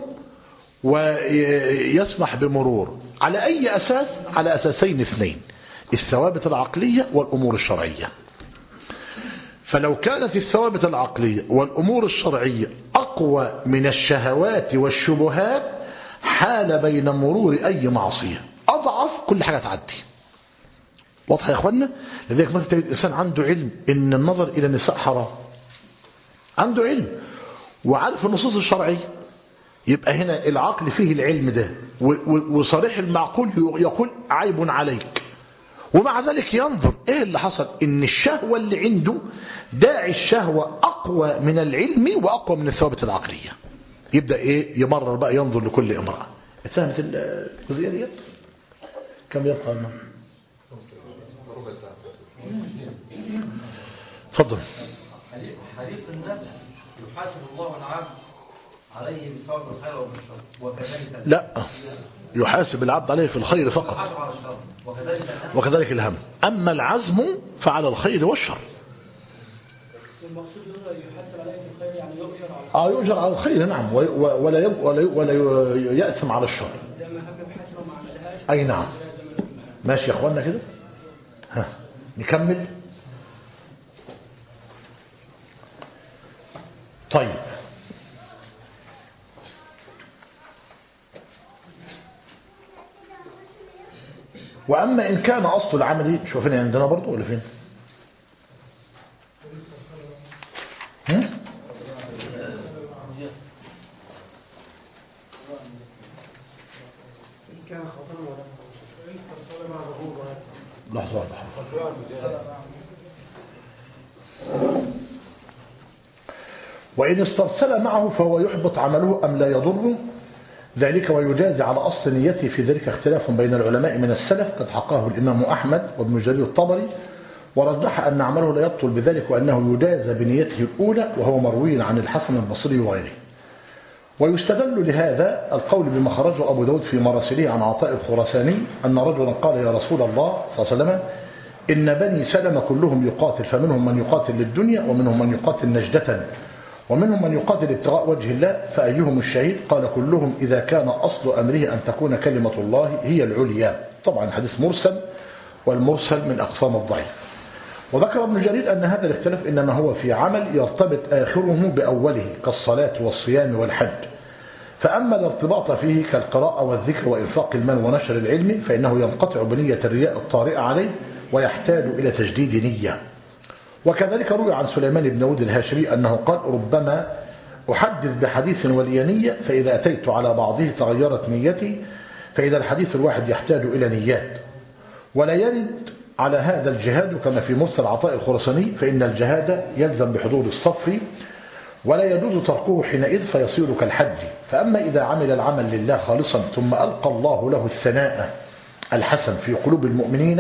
ويسمح بمرور. على أي أساس؟ على أساسين اثنين: الثوابت العقلية والأمور الشرعية. فلو كانت الثوابت العقلية والأمور الشرعية أقوى من الشهوات والشبهات حال بين مرور أي معصية. أضعف كل حاجة تعدي. واضح يا أخوانا؟ لذلك مثلا تجد إنسان عنده علم إن النظر إلى النساء حرام، عنده علم وعارف النصوص الشرعية، يبقى هنا العقل فيه العلم ده، وصريح المعقول يقول عيب عليك، ومع ذلك ينظر ايه اللي حصل؟ ان الشهوة اللي عنده داعي الشهوة اقوى من العلم واقوى من الثوابت العقلية. يبدأ ايه؟ يمرر بقى ينظر لكل امرأة. اتفهمت الجزئية ديت؟ كم يبقى لنا؟ تفضل. حديث النفس يحاسب الله العبد عليه بثواب الخير والشر، وكذلك لا، يحاسب العبد عليه في الخير فقط، وكذلك الهم. أما العزم فعلى الخير والشر. المقصود هنا يحاسب عليه في الخير، يعني يؤجر على يؤجر على الخير، نعم، ولا يأثم على الشر. زي ما هم بحسب ما عملهاش. أي نعم. ماشي يا أخوانا كده؟ ها نكمل. طيب وأما إن كان أصل العمل، شوفين عندنا برضو ولا فين؟ لحظة واحدة. وإن استرسل معه فهو يحبط عمله أم لا يضره ذلك ويجازي على أصل نيته. في ذلك اختلاف بين العلماء من السلف، قد حقاه الإمام أحمد وابن جرير الطبري، ورجح أن عمله لا يبطل بذلك وأنه يجازى بنيته الأولى، وهو مروي عن الحسن البصري وغيره. ويستدل لهذا القول بما خرجه أبو داود في مراسله عن عطاء الخراساني أن رجلا قال: يا رسول الله صلى الله عليه وسلم، إن بني سلمة كلهم يقاتل، فمنهم من يقاتل للدنيا ومنهم من يقاتل نجدة ومنهم من يقاتل ابتغاء وجه الله، فأيهم الشهيد؟ قال: كلهم إذا كان أصل أمره أن تكون كلمة الله هي العليا. طبعا حديث مرسل، والمرسل من أقسام الضعيف. وذكر ابن جرير أن هذا الاختلاف إنما هو في عمل يرتبط آخره بأوله كالصلاة والصيام والحج. فأما الارتباط فيه كالقراءة والذكر وإنفاق المال ونشر العلم فإنه ينقطع بنية الرياء الطارئة عليه ويحتاج إلى تجديد نية. وكذلك روي عن سليمان بن داود الهاشمي أنه قال ربما أحدث بحديث ولي نية فإذا أتيت على بعضه تغيرت نيتي، فإذا الحديث الواحد يحتاج إلى نيات. ولا يرد على هذا الجهاد كما في مرسل عطاء الخرساني، فإن الجهاد يلزم بحضور الصف ولا يجوز تركه حينئذ فيصير كالحج. فأما إذا عمل العمل لله خالصا ثم ألقى الله له الثناء الحسن في قلوب المؤمنين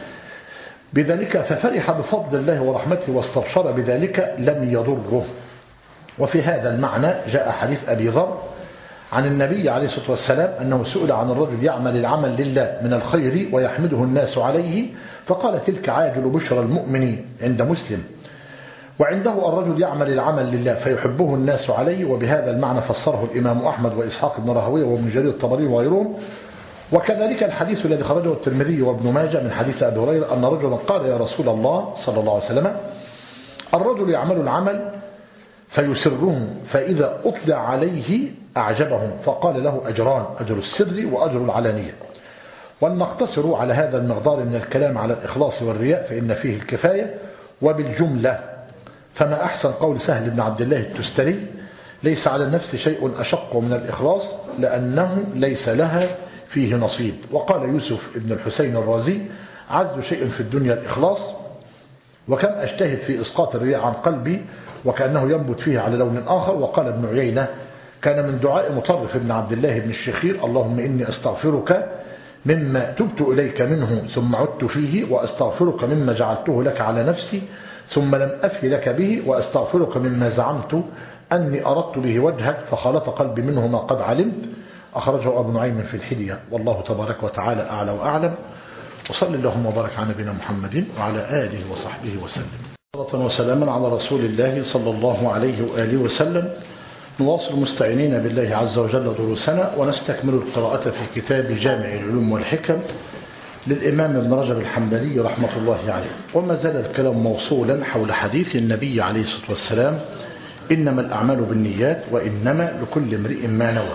بذلك ففرح بفضل الله ورحمته واستبشر بذلك لم يضره. وفي هذا المعنى جاء حديث أبي ذر عن النبي عليه الصلاة والسلام أنه سئل عن الرجل يعمل العمل لله من الخير ويحمده الناس عليه فقال تلك عاجل بشرى المؤمنين عند مسلم. وعنده الرجل يعمل العمل لله فيحبه الناس عليه، وبهذا المعنى فسره الإمام أحمد وإسحاق بن راهويه وابن جرير الطبري وغيرهم. وكذلك الحديث الذي خرجه الترمذي وابن ماجه من حديث أبي هريرة أن رجلا قال يا رسول الله صلى الله عليه وسلم الرجل يعمل العمل فيسره فإذا أطلع عليه أعجبهم، فقال له أجران، أجر السر وأجر العلانية. وأن نقتصر على هذا المقدار من الكلام على الإخلاص والرياء فإن فيه الكفاية. وبالجملة فما أحسن قول سهل بن عبد الله التستري ليس على النفس شيء أشق من الإخلاص لأنه ليس لها فيه نصيب. وقال يوسف بن الحسين الرازي عز شيء في الدنيا الإخلاص، وكم أجتهد في إسقاط الرياء عن قلبي وكأنه ينبت فيه على لون آخر. وقال ابن عيينة كان من دعاء مطرف بن عبد الله بن الشخير اللهم إني أستغفرك مما تبت إليك منه ثم عدت فيه، وأستغفرك مما جعلته لك على نفسي ثم لم أفي لك به، وأستغفرك مما زعمت أني أردت به وجهك فخلط قلبي منه ما قد علمت. أخرجه أبو نعيم في الحلية. والله تبارك وتعالى أعلى وأعلم. وصل اللهم وبارك على نبينا محمد وعلى آله وصحبه وسلم. صلاة وسلاما على رسول الله صلى الله عليه وآله وسلم. نواصل مستعينين بالله عز وجل دروسنا ونستكمل القراءة في كتاب جامع العلوم والحكم للإمام ابن رجب الحنبلي رحمة الله عليه. وما زال الكلام موصولا حول حديث النبي عليه الصلاة والسلام إنما الأعمال بالنيات وإنما لكل امرئ ما نوى.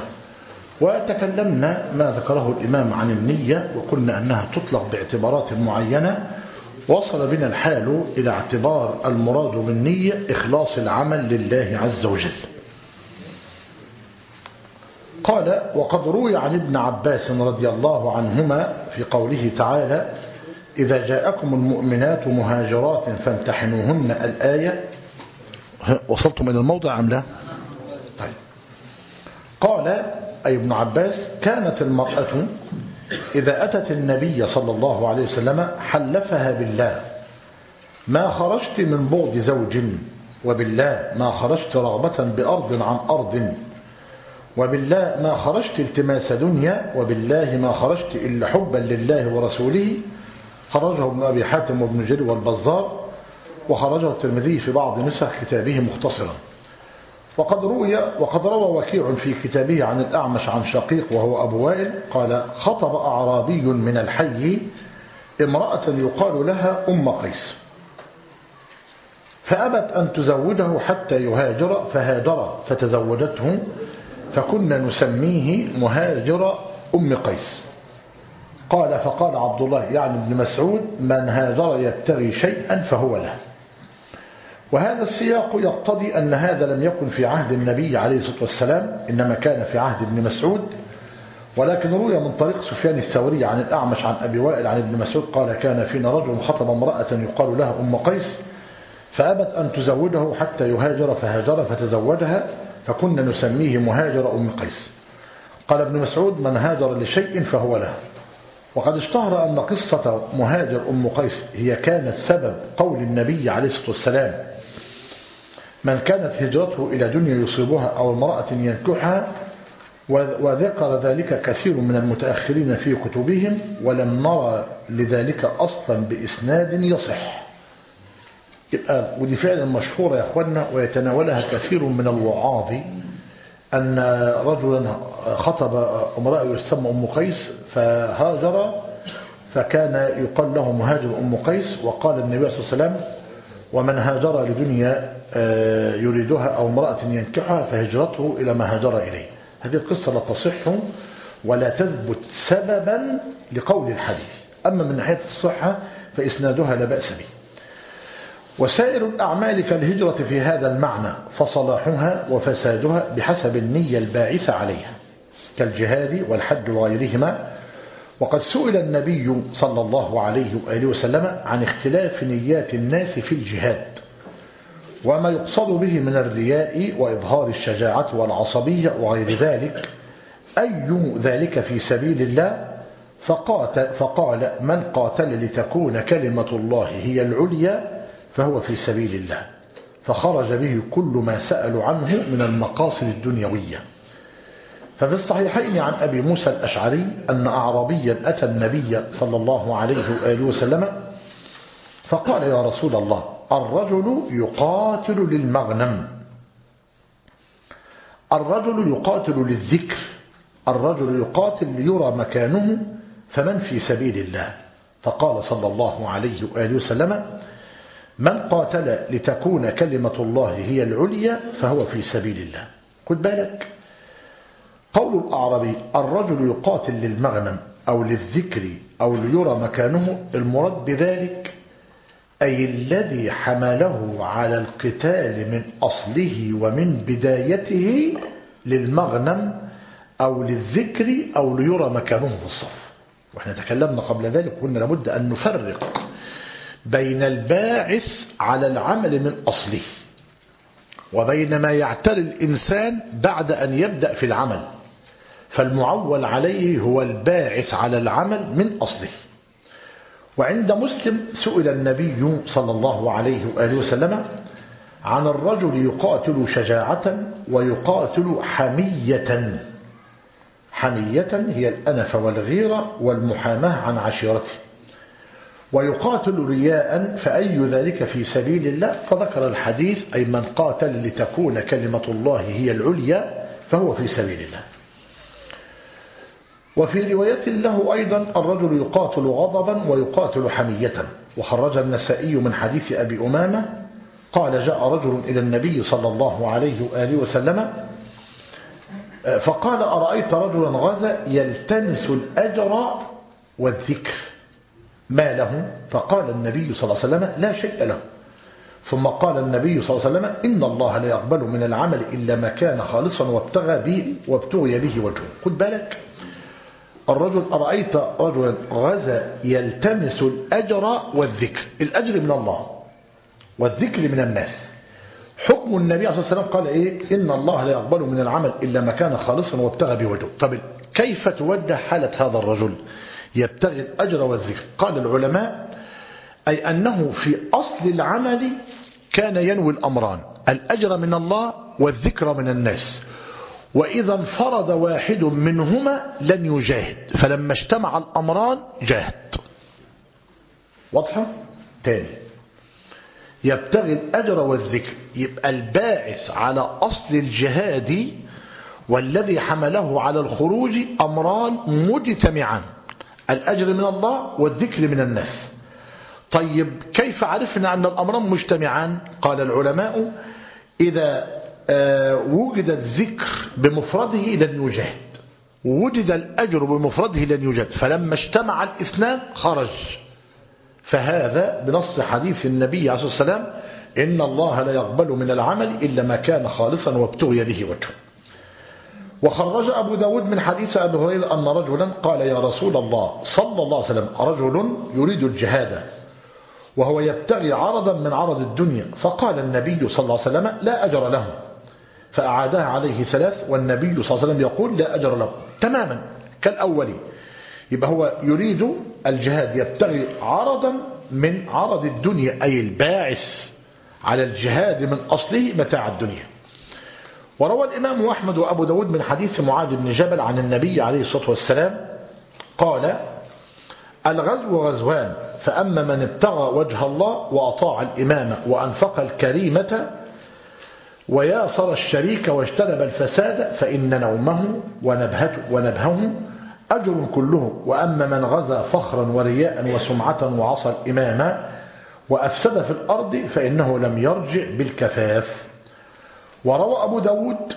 وتكلمنا ما ذكره الإمام عن النية وقلنا أنها تطلق باعتبارات معينة. وصل بنا الحال إلى اعتبار المراد بالنية إخلاص العمل لله عز وجل. قال وقد روي عن ابن عباس رضي الله عنهما في قوله تعالى إذا جاءكم المؤمنات مهاجرات فامتحنوهن الآية. وصلتم إلى الموضع أم لا؟ طيب. قال أي ابن عباس كانت المرأة إذا أتت النبي صلى الله عليه وسلم حلفها بالله ما خرجت من بغض زوج، وبالله ما خرجت رغبة بأرض عن أرض، وبالله ما خرجت التماس دنيا، وبالله ما خرجت إلا حبا لله ورسوله. خرجه ابن أبي حاتم وابن جرير والبزار، وخرجه الترمذي في بعض نسخ كتابه مختصرا. وقد روى وكيع في كتابه عن الأعمش عن شقيق وهو أبو وائل قال خطب أعرابي من الحي امرأة يقال لها أم قيس فأبت أن تزوده حتى يهاجر فهاجر فتزوجته، فكنا نسميه مهاجر أم قيس. قال فقال عبد الله يعني ابن مسعود من هاجر يبتغي شيئا فهو له. وهذا السياق يقتضي أن هذا لم يكن في عهد النبي عليه الصلاة والسلام، إنما كان في عهد ابن مسعود. ولكن روي من طريق سفيان الثوري عن الأعمش عن أبي وائل عن ابن مسعود قال كان فينا رجل خطب امرأة يقال لها أم قيس فأبت أن تزوجه حتى يهاجر فهاجر فتزوجها، فكنا نسميه مهاجر أم قيس. قال ابن مسعود من هاجر لشيء فهو له. وقد اشتهر أن قصة مهاجر أم قيس هي كانت سبب قول النبي عليه الصلاة والسلام من كانت هجرته إلى دنيا يصيبها أو امرأة ينكحها، وذكر ذلك كثير من المتأخرين في كتبهم، ولم نرى لذلك أصلا بإسناد يصح. يبقى ودي فعلا مشهورة يا أخوانا ويتناولها كثير من الوعاظ أن رجلا خطب امرأة يسمى أم قيس فهاجر فكان يقال له مهاجر أم قيس. وقال النبي صلى الله عليه وسلم: ومن هاجر لدنيا يريدها أو امرأة ينكحها فهجرته إلى ما هاجر إليه. هذه القصة لا تصح ولا تثبت سببا لقول الحديث، أما من ناحية الصحة فإسنادها لا بأس به. وسائر الأعمال كالهجرة في هذا المعنى، فصلاحها وفسادها بحسب النية الباعثة عليها، كالجهاد والحج وغيرهما. وقد سئل النبي صلى الله عليه وآله وسلم عن اختلاف نيات الناس في الجهاد وما يقصد به من الرياء وإظهار الشجاعة والعصبية وغير ذلك، أي ذلك في سبيل الله؟ فقال: من قاتل لتكون كلمة الله هي العليا فهو في سبيل الله. فخرج به كل ما سألوا عنه من المقاصد الدنيوية. ففي الصحيحين عن أبي موسى الأشعري أن أعرابيا أتى النبي صلى الله عليه وآله وسلم فقال: يا رسول الله، الرجل يقاتل للمغنم، الرجل يقاتل للذكر، الرجل يقاتل ليرى مكانه، فمن في سبيل الله؟ فقال صلى الله عليه وآله وسلم: من قاتل لتكون كلمة الله هي العليا فهو في سبيل الله. خد بالك، قول الأعرابي الرجل يقاتل للمغنم أو للذكر أو ليرى مكانه، المراد بذلك أي الذي حمله على القتال من أصله ومن بدايته للمغنم أو للذكر أو ليرى مكانه في الصف. وإحنا تكلمنا قبل ذلك وقلنا لابد أن نفرق بين الباعث على العمل من أصله وبين ما يعتري الإنسان بعد أن يبدأ في العمل. فالمعول عليه هو الباعث على العمل من أصله. وعند مسلم سئل النبي صلى الله عليه وآله وسلم عن الرجل يقاتل شجاعة ويقاتل حمية. حمية هي الأنف والغيرة والمحاماة عن عشيرته، ويقاتل رياء، فأي ذلك في سبيل الله؟ فذكر الحديث أي من قاتل لتكون كلمة الله هي العليا فهو في سبيل الله. وفي رواية له أيضا الرجل يقاتل غضبا ويقاتل حمية. وخرج النسائي من حديث أبي أمامة قال: جاء رجل إلى النبي صلى الله عليه وآله وسلم فقال: أرأيت رجلا غزا يلتمس الأجر والذكر ما له؟ فقال النبي صلى الله عليه وسلم: لا شيء له. ثم قال النبي صلى الله عليه وسلم: إن الله لا يقبل من العمل إلا ما كان خالصا وابتغي به وجهه. خد بالك، الرجل أرأيت رجلا غزا يلتمس الأجر والذكر. الأجر من الله والذكر من الناس. حكم النبي صلى الله عليه وسلم قال إيه؟ إن الله لا يقبل من العمل إلا ما كان خالصا وابتغى بوجهه. طب كيف توجه حالة هذا الرجل يبتغي الأجر والذكر؟ قال العلماء: أي أنه في أصل العمل كان ينوي الأمران، الأجر من الله والذكر من الناس، وإذا انفرد واحد منهما لن يجاهد، فلما اجتمع الأمران جاهد. واضحة؟ تاني، يبتغي الأجر والذكر، يبقى الباعث على أصل الجهاد والذي حمله على الخروج أمران مجتمعان، الأجر من الله والذكر من الناس. طيب كيف عرفنا أن الأمران مجتمعان؟ قال العلماء: إذا وجد الذكر بمفرده لن يجاهد، وجد الأجر بمفرده لن يجاهد، فلما اجتمع الاثنان خرج. فهذا بنص حديث النبي عليه الصلاة والسلام: إن الله لا يقبل من العمل إلا ما كان خالصا وابتغي به وجهه. وخرج أبو داود من حديث أبي هريرة أن رجلا قال: يا رسول الله صلى الله عليه وسلم، رجل يريد الجهاد وهو يبتغي عرضا من عرض الدنيا. فقال النبي صلى الله عليه وسلم: لا أجر له. فأعادها عليه 3، والنبي صلى الله عليه وسلم يقول: لا أجر له، تماما كالأولي. يبقى هو يريد الجهاد، يبتغي عرضا من عرض الدنيا، أي الباعث على الجهاد من أصله متاع الدنيا. وروى الإمام أحمد وأبو داود من حديث معاذ بن جبل عن النبي عليه الصلاة والسلام قال: الغزو غزوان، فأما من ابتغى وجه الله وأطاع الإمام وأنفق الكريمة وياسر الشريك واجتنب الفساد فإن نومه ونبهه أجر كله. وأما من غزا فخرا ورياء وسمعة وعصى الإمام وأفسد في الأرض فإنه لم يرجع بالكفاف. وروى أبو داود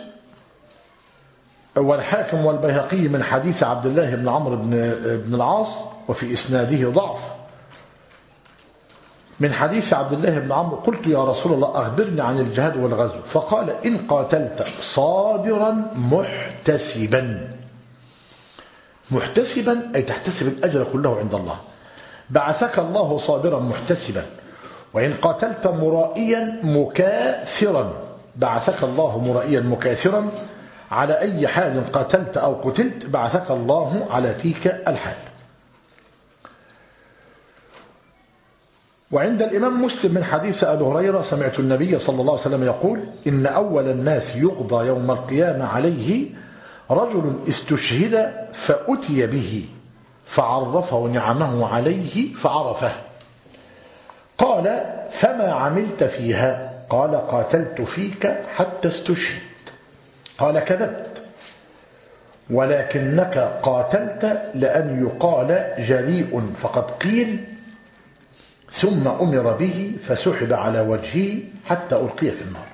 والحاكم والبيهقي من حديث عبد الله بن عمرو بن العاص وفي إسناده ضعف، من حديث عبد الله بن عمرو: قلت يا رسول الله أخبرني عن الجهاد والغزو، فقال: إن قاتلت صابرا محتسبا. محتسبا أي تحتسب الأجر كله عند الله، بعثك الله صابرا محتسبا. وإن قاتلت مرائيا مكاثرا، بعثك الله مرائيا مكاثرا. على أي حال قاتلت أو قتلت بعثك الله على تلك الحال. وعند الإمام مسلم من حديث أبي هريرة: سمعت النبي صلى الله عليه وسلم يقول: إن أول الناس يقضى يوم القيامة عليه رجل استشهد فأتي به فعرفه نعمه عليه فعرفه. قال: فما عملت فيها؟ قال: قاتلت فيك حتى استشهد. قال: كذبت، ولكنك قاتلت لأن يقال جريء، فقد قيل ثم أمر به فسحب على وجهه حتى ألقي في النار.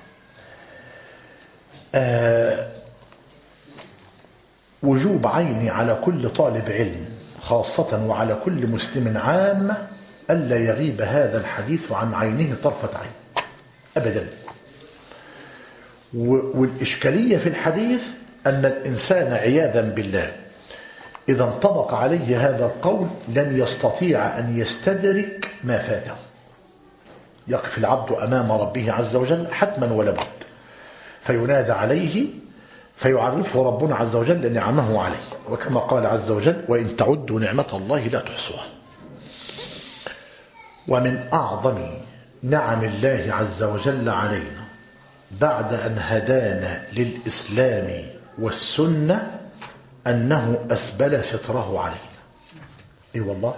وجوب عيني على كل طالب علم خاصة وعلى كل مسلم عامة ألا يغيب هذا الحديث عن عينه طرفة عين أبدا. والإشكالية في الحديث أن الإنسان عياذا بالله إذا انطبق عليه هذا القول لن يستطيع أن يستدرك ما فاته. يقف العبد أمام ربه عز وجل حتما ولا بد، فينادى عليه فيعرفه ربنا عز وجل نعمه عليه، وكما قال عز وجل: وإن تعدوا نعمة الله لا تحصوها. ومن أعظم نعم الله عز وجل علينا بعد أن هدانا للإسلام والسنة أنه أسبل ستره علينا. أي والله،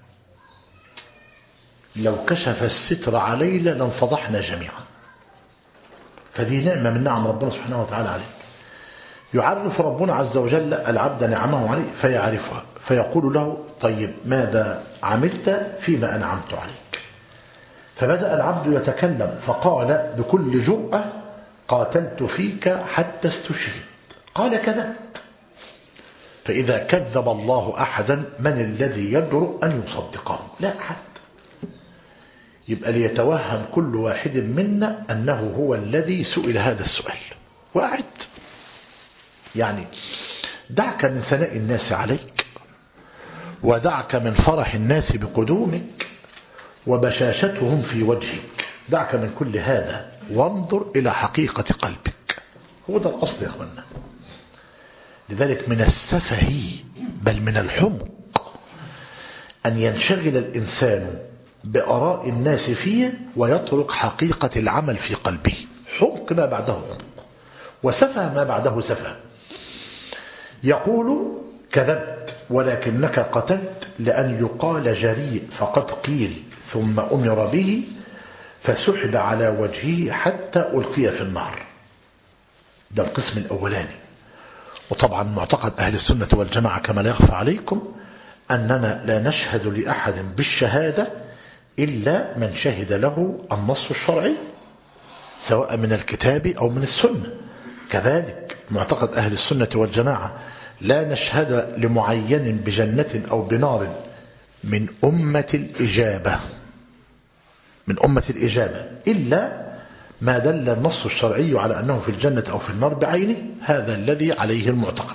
لو كشف الستر علينا لانفضحنا جميعا. فدي نعمة من نعم ربنا سبحانه وتعالى عليك. يعرف ربنا عز وجل العبد نعمه عليه فيعرفها، فيقول له: طيب ماذا عملت فيما أنعمت عليك؟ فبدأ العبد يتكلم فقال بكل جرأة: قاتلت فيك حتى استشهد. قال: كذبت. فإذا كذب الله أحدا من الذي يجرؤ أن يصدقه؟ لا أحد. يبقى ليتوهم كل واحد منا أنه هو الذي سئل هذا السؤال وأعد. يعني دعك من ثناء الناس عليك، ودعك من فرح الناس بقدومك وبشاشتهم في وجهك. دعك من كل هذا وانظر إلى حقيقة قلبك. هو ده الأصل يا أخوانا. لذلك من السفه بل من الحمق أن ينشغل الإنسان بآراء الناس فيه ويترك حقيقة العمل في قلبه. حمق ما بعده حمق، وسفه ما بعده سفه. يقول: كذبت ولكنك قتلت لأن يقال جريء، فقد قيل ثم أمر به فسحب على وجهه حتى ألقي في النار. ده القسم الأولاني. وطبعا معتقد أهل السنة والجماعة كما لا يخفى عليكم أننا لا نشهد لأحد بالشهادة إلا من شهد له النص الشرعي سواء من الكتاب أو من السنة. كذلك معتقد أهل السنة والجماعة لا نشهد لمعين بجنة أو بنار من أمة الإجابة إلا ما دل النص الشرعي على أنه في الجنة أو في النار بعينه. هذا الذي عليه المعتقد.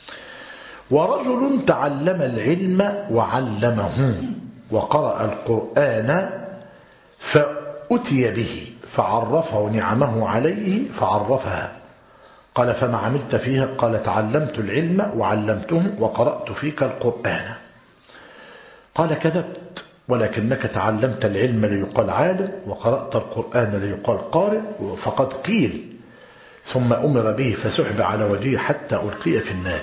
ورجل تعلم العلم وعلمه وقرأ القرآن فأتي به فعرفه نعمه عليه فعرفها. قال: فما عملت فيها؟ قال: تعلمت العلم وعلمته وقرأت فيك القرآن. قال: كذبت ولكنك تعلمت العلم ليقال عالم وقرأت القرآن ليقال قارئ، فقد قيل ثم أمر به فسحب على وجهه حتى ألقي في النار.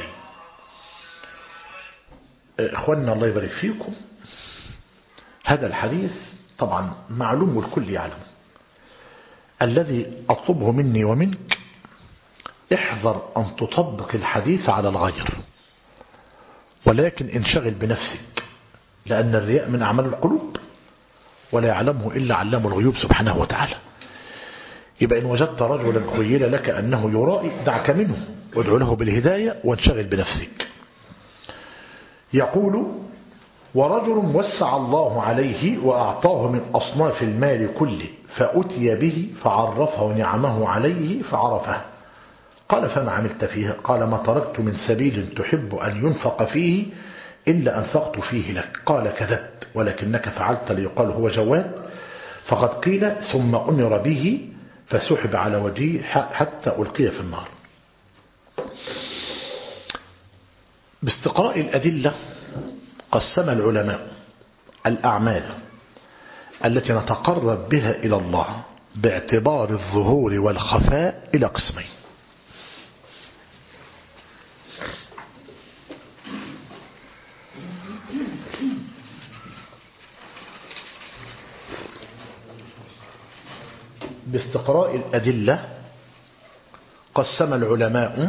إخواننا الله يبارك فيكم، هذا الحديث طبعا معلوم والكل يعلم. الذي أطلبه مني ومنك: احذر أن تطبق الحديث على الغير، ولكن انشغل بنفسك، لأن الرياء من أعمال القلوب ولا يعلمه إلا علام الغيوب سبحانه وتعالى. يبقى إن وجدت رجلا خيل لك أنه يرائي دعك منه وادعو له بالهداية وانشغل بنفسك. يقول: ورجل وسع الله عليه وأعطاه من أصناف المال كله فأتي به فعرفه نعمه عليه فعرفه. قال: فما عملت فيها؟ قال: ما تركت من سبيل تحب أن ينفق فيه إلا أنفقت فيه لك. قال: كذبت، ولكنك فعلت ليقال هو جواد. فقد قيل: ثم أمر به فسحب على وجهه حتى ألقي في النار. باستقراء الأدلة قسم العلماء الأعمال التي نتقرب بها إلى الله باعتبار الظهور والخفاء إلى قسمين. باستقراء الأدلة قسم العلماء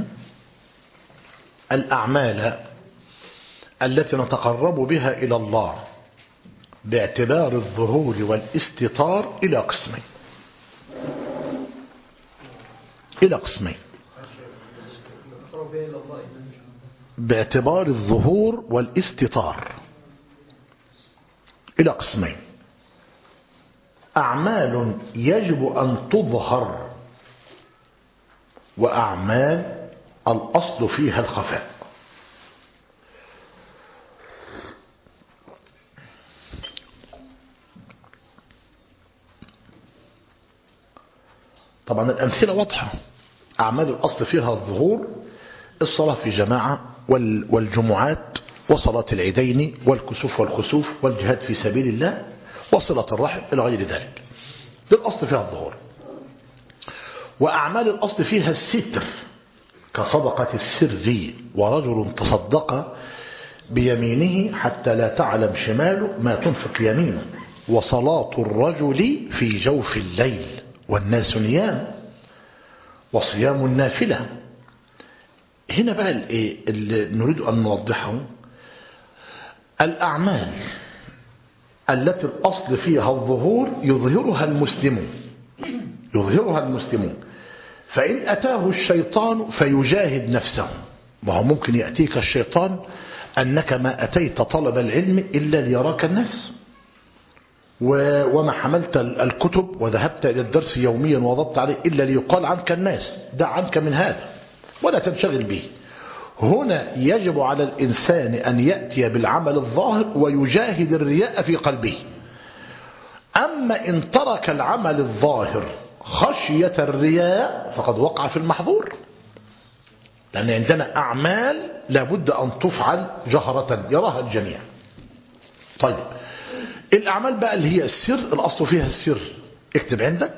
الأعمال التي نتقرب بها إلى الله باعتبار الظهور والاستتار إلى قسمين. باعتبار الظهور والاستتار إلى قسمين: أعمال يجب أن تظهر، وأعمال الأصل فيها الخفاء. طبعا الأمثلة واضحة. أعمال الأصل فيها الظهور: الصلاة في جماعة والجمعات وصلاة العيدين والكسوف والخسوف والجهاد في سبيل الله وصلة الرحم إلى غير ذلك. دي الأصل فيها الظهور. وأعمال الأصل فيها الستر كصدقة السر: ورجل تصدق بيمينه حتى لا تعلم شماله ما تنفق يمينه. وصلاة الرجل في جوف الليل والناس نيام. وصيام النافلة. هنا بقى اللي نريد أن نوضحه: الأعمال التي الأصل فيها الظهور يظهرها المسلمون، فإن أتاه الشيطان فيجاهد نفسه. وهو ممكن يأتيك الشيطان أنك ما أتيت طلب العلم إلا ليراك الناس، وما حملت الكتب وذهبت إلى الدرس يوميا وضبط عليه إلا ليقال عنك الناس. دع عنك من هذا ولا تنشغل به. هنا يجب على الإنسان أن يأتي بالعمل الظاهر ويجاهد الرياء في قلبه. أما إن ترك العمل الظاهر خشية الرياء فقد وقع في المحظور، لأن عندنا أعمال لابد أن تفعل جهرة يراها الجميع. طيب، الأعمال بقى اللي هي السر، الأصل فيها السر، اكتب عندك: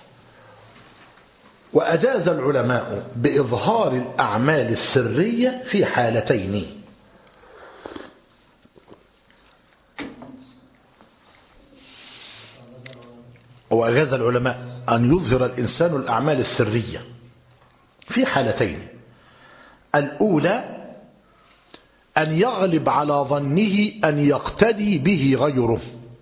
وأجاز العلماء بإظهار الأعمال السرية في حالتين: وأجاز العلماء أن يظهر الإنسان الأعمال السرية في حالتين: الأولى أن يغلب على ظنه أن يقتدي به غيره،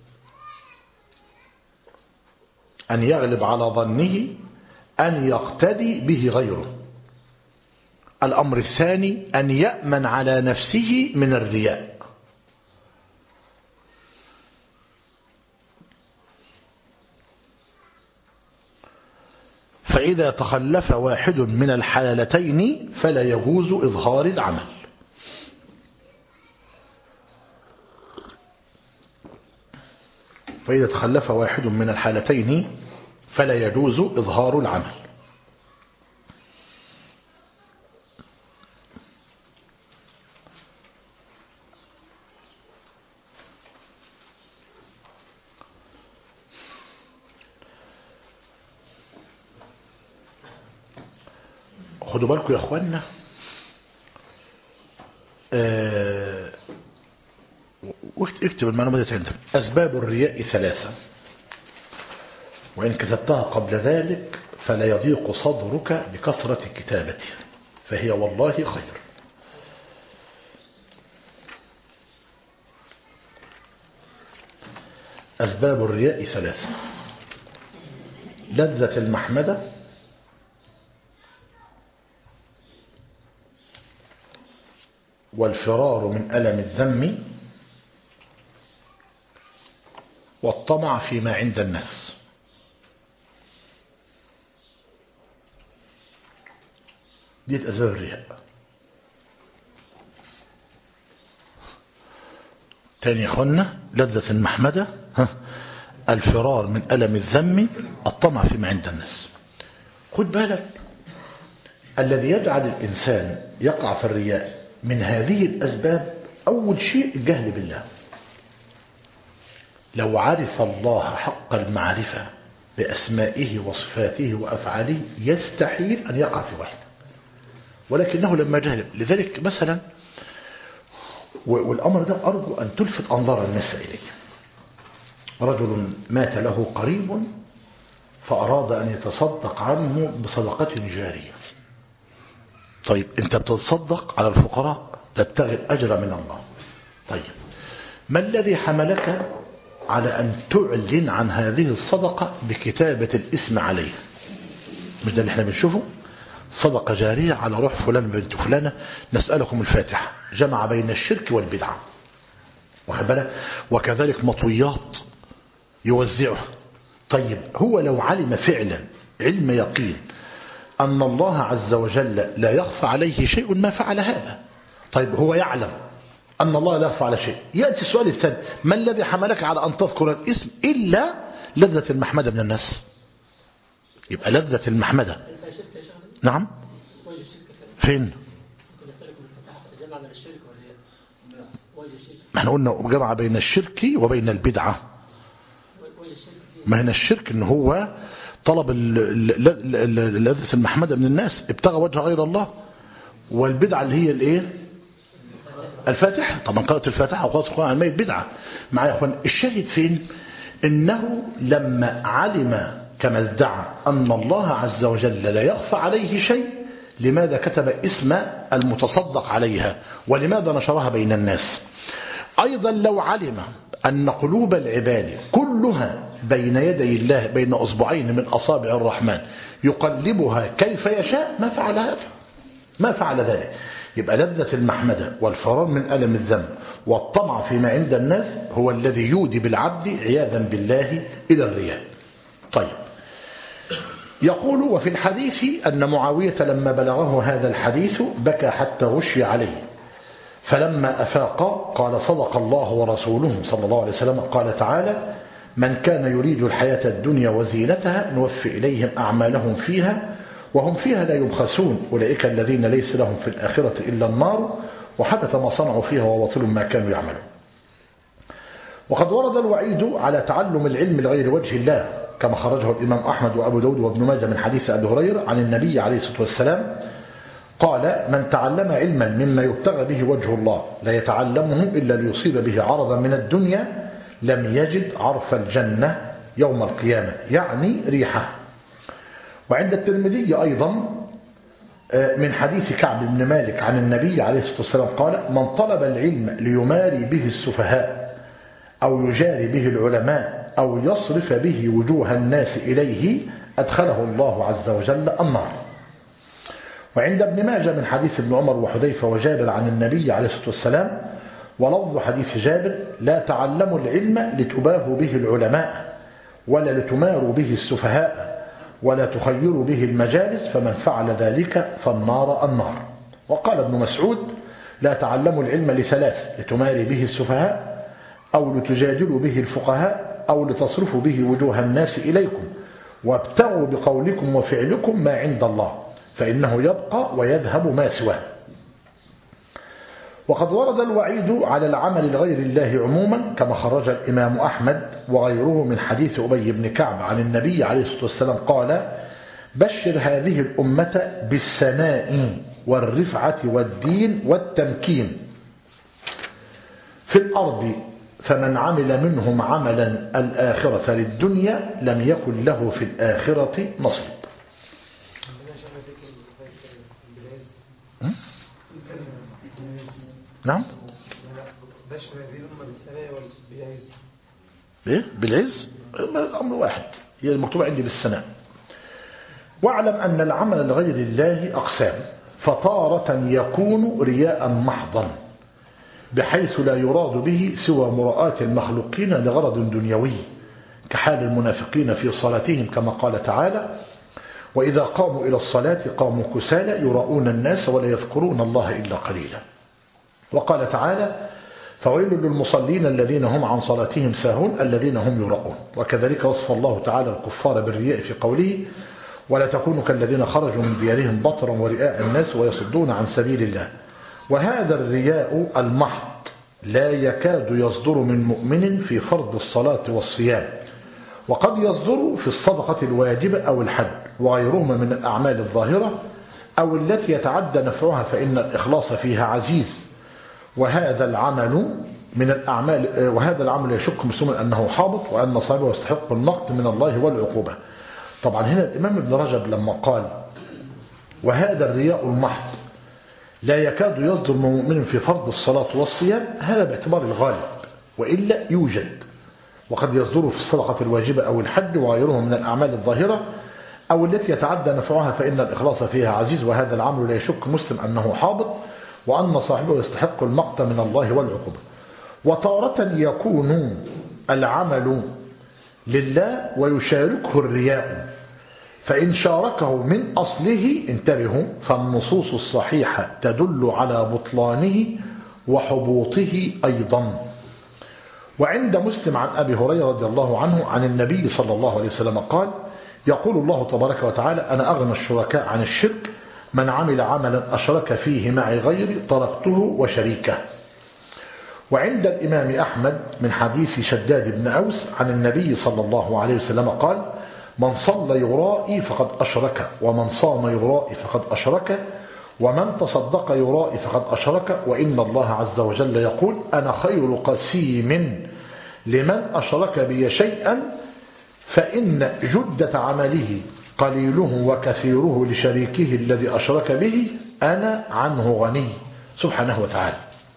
أن يغلب على ظنه أن يقتدي به غيره. الأمر الثاني أن يأمن على نفسه من الرياء. فإذا تخلف واحد من الحالتين فلا يجوز إظهار العمل. فإذا تخلف واحد من الحالتين فلا يجوز إظهار العمل. خدوا بالكم يا أخوانا، اكتب المعلومات عندك. أسباب الرياء ثلاثة، وإن كتبتها قبل ذلك فلا يضيق صدرك بكثرة كتابتها، فهي والله خير. أسباب الرياء ثلاثة: لذة المحمدة، والفرار من ألم الذم، والطمع فيما عند الناس. دي أسباب الرياء. تاني يا أخوانا: لذة المحمدة، الفرار من ألم الذم، الطمع فيما عند الناس. خد بالك، الذي يجعل الإنسان يقع في الرياء من هذه الأسباب أول شيء الجهل بالله. لو عرف الله حق المعرفة بأسمائه وصفاته وأفعاله يستحيل أن يقع في واحد، ولكنه لما جهل. لذلك مثلا، والأمر ده أرجو أن تلفت أنظار الناس إليه: رجل مات له قريب فأراد أن يتصدق عنه بصدقة جارية. طيب أنت بتتصدق على الفقراء تبتغي الأجر من الله، طيب ما الذي حملك على أن تعلن عن هذه الصدقة بكتابة الاسم عليها؟ مش ده اللي احنا بنشوفه؟ صدقة جارية على روح فلان بنت فلانة نسألكم الفاتحة، جمع بين الشرك والبدعة، واخد بالك؟ وكذلك مطويات يوزعها. طيب هو لو علم فعلا علم يقين أن الله عز وجل لا يخفى عليه شيء ما فعل هذا. طيب هو يعلم أن الله لا يخفى على شيء، يأتي السؤال الثاني: ما الذي حملك على أن تذكر الاسم إلا لذة المحمدة من الناس؟ يبقى لذة المحمدة. نعم، فين؟ ما احنا قلنا جمع بين الشرك وبين البدعة. ما هنا الشرك ان هو طلب لذة المحمدة من الناس، ابتغى وجه غير الله. والبدعة اللي هي الايه؟ الفاتحة. طبعا قرأت الفاتحة وقرأت القرآن على الميت بدعة. معايا يا اخوان؟ الشاهد فين؟ انه لما علم كما ادعى أن الله عز وجل لا يخفى عليه شيء، لماذا كتب اسم المتصدق عليها؟ ولماذا نشرها بين الناس؟ أيضا لو علم أن قلوب العباد كلها بين يدي الله بين أصبعين من أصابع الرحمن يقلبها كيف يشاء ما فعل هذا، ما فعل ذلك. يبقى لذة المحمدة والفرار من ألم الذنب والطمع فيما عند الناس هو الذي يودي بالعبد عياذا بالله إلى الرياء. طيب، يقول: وفي الحديث أن معاوية لما بلغه هذا الحديث بكى حتى غشي عليه، فلما أفاق قال: صدق الله ورسوله صلى الله عليه وسلم. قال تعالى: من كان يريد الحياة الدنيا وزينتها نوفي إليهم أعمالهم فيها وهم فيها لا يبخسون، أولئك الذين ليس لهم في الآخرة إلا النار وحدث ما صنعوا فيها وباطل ما كانوا يعملون. وقد ورد الوعيد على تعلم العلم لغير وجه الله، كما خرجه الإمام أحمد وأبو داود وابن ماجه من حديث أبي هريرة عن النبي عليه الصلاة والسلام قال: من تعلم علما مما يبتغى به وجه الله لا يتعلمه إلا ليصيب به عرضا من الدنيا لم يجد عرف الجنة يوم القيامة، يعني ريحه. وعند الترمذي أيضا من حديث كعب بن مالك عن النبي عليه الصلاة والسلام قال: من طلب العلم ليماري به السفهاء أو يجاري به العلماء أو يصرف به وجوه الناس إليه أدخله الله عز وجل النار. وعند ابن ماجه من حديث ابن عمر وحذيفة وجابر عن النبي عليه الصلاة والسلام ولفظ حديث جابر: لا تعلموا العلم لتباهوا به العلماء ولا لتماروا به السفهاء ولا تخيروا به المجالس فمن فعل ذلك فالنار النار. وقال ابن مسعود: لا تعلموا العلم لثلاث: لتماري به السفهاء أو لتجادلوا به الفقهاء أو لتصرفوا به وجوه الناس إليكم وابتغوا بقولكم وفعلكم ما عند الله فإنه يبقى ويذهب ما سواه. وقد ورد الوعيد على العمل لغير الله عموما، كما خرج الإمام أحمد وغيره من حديث أبي بن كعب عن النبي عليه الصلاة والسلام قال: بشر هذه الأمة بالسناء والرفعة والدين والتمكين في الأرض، فمن عمل منهم عملا الآخرة للدنيا لم يكن له في الآخرة نصيب. نعم، بشر هذه الأمة بالثناء والبياز. بالعز الأمر واحد، هي المكتوبة عندي بالسناء. واعلم أن العمل لغير الله أقسام، فتارة يكون رياء محضا بحيث لا يراد به سوى مراءة المخلوقين لغرض دنيوي، كحال المنافقين في صلاتهم كما قال تعالى: وإذا قاموا إلى الصلاة قاموا كسالى يراءون الناس ولا يذكرون الله إلا قليلا. وقال تعالى: فويل للمصلين الذين هم عن صلاتهم ساهون الذين هم يراءون. وكذلك وصف الله تعالى الكفار بالرياء في قوله: ولا تكونوا كالذين خرجوا من ديارهم بطرا ورئاء الناس ويصدون عن سبيل الله. وهذا الرياء المحض لا يكاد يصدر من مؤمن في فرض الصلاة والصيام، وقد يصدر في الصدقة الواجبة أو الحج وغيرهما من الأعمال الظاهرة أو التي يتعدى نفعها فإن الإخلاص فيها عزيز. وهذا العمل يشك مسلما أنه حابط وأن صاحبه يستحق المقت من الله والعقوبة. طبعا هنا الإمام ابن رجب لما قال وهذا الرياء المحض لا يكاد يصدر من مؤمن في فرض الصلاة والصيام، هذا باعتبار الغالب، وإلا يوجد وقد يصدر في الصدقة الواجبة أو الحج وغيرها من الأعمال الظاهرة أو التي يتعدى نفعها فإن الإخلاص فيها عزيز. وهذا العمل لا يشك مسلم أنه حابط وأن صاحبه يستحق المقت من الله والعقوبة. وتارة يكون العمل لله ويشاركه الرياء، فإن شاركه من أصله انتبهوا فالنصوص الصحيحة تدل على بطلانه وحبوطه أيضا. وعند مسلم عن أبي هريرة رضي الله عنه عن النبي صلى الله عليه وسلم قال: يقول الله تبارك وتعالى: أنا أغنى الشركاء عن الشرك، من عمل عملا أشرك فيه معي غيري تركته وشريكه. وعند الإمام أحمد من حديث شداد بن أوس عن النبي صلى الله عليه وسلم قال: من صلى يرائي فقد أشرك، ومن صام يرائي فقد أشرك، ومن تصدق يرائي فقد أشرك، وإن الله عز وجل يقول: أنا خير قسيم لمن أشرك بي شيئا، فإن جدة عمله قليله وكثيره لشريكه الذي أشرك به أنا عنه غني سبحانه وتعالى.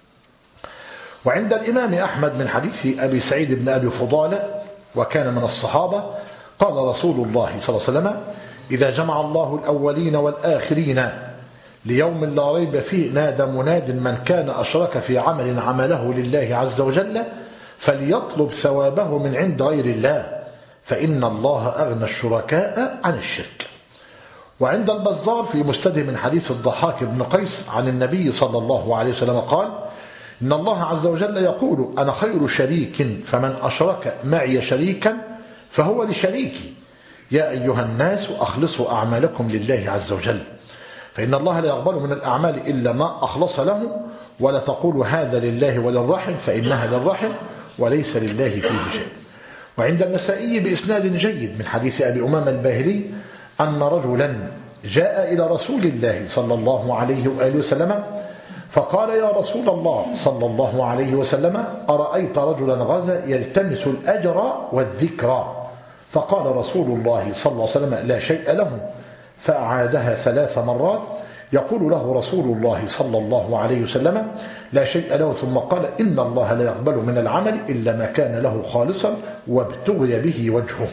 وعند الإمام أحمد من حديث أبي سعيد بن أبي فضالة وكان من الصحابة قال رسول الله صلى الله عليه وسلم: إذا جمع الله الأولين والآخرين ليوم لا ريب فيه نادى مناد من كان أشرك في عمل عمله لله عز وجل فليطلب ثوابه من عند غير الله، فإن الله أغنى الشركاء عن الشرك. وعند البزار في مسنده من حديث الضحاك بن قيس عن النبي صلى الله عليه وسلم قال: إن الله عز وجل يقول: أنا خير شريك، فمن أشرك معي شريكا فهو لشريكي. يا أيها الناس أخلصوا أعمالكم لله عز وجل، فإن الله لا يقبل من الأعمال إلا ما أخلص له، ولا تقول هذا لله وللرحم فإنها للرحم وليس لله فيه شيء. وعند النسائي بإسناد جيد من حديث أبي أمامة الباهلي أن رجلا جاء إلى رسول الله صلى الله عليه وآله وسلم فقال: يا رسول الله صلى الله عليه وسلم، أرأيت رجلا غزا يلتمس الأجر والذكر؟ فقال رسول الله صلى الله عليه وسلم: لا شيء له. فأعادها 3 مرات يقول له رسول الله صلى الله عليه وسلم: لا شيء له. ثم قال: إن الله لا يقبل من العمل إلا ما كان له خالصا وابتغي به وجهه.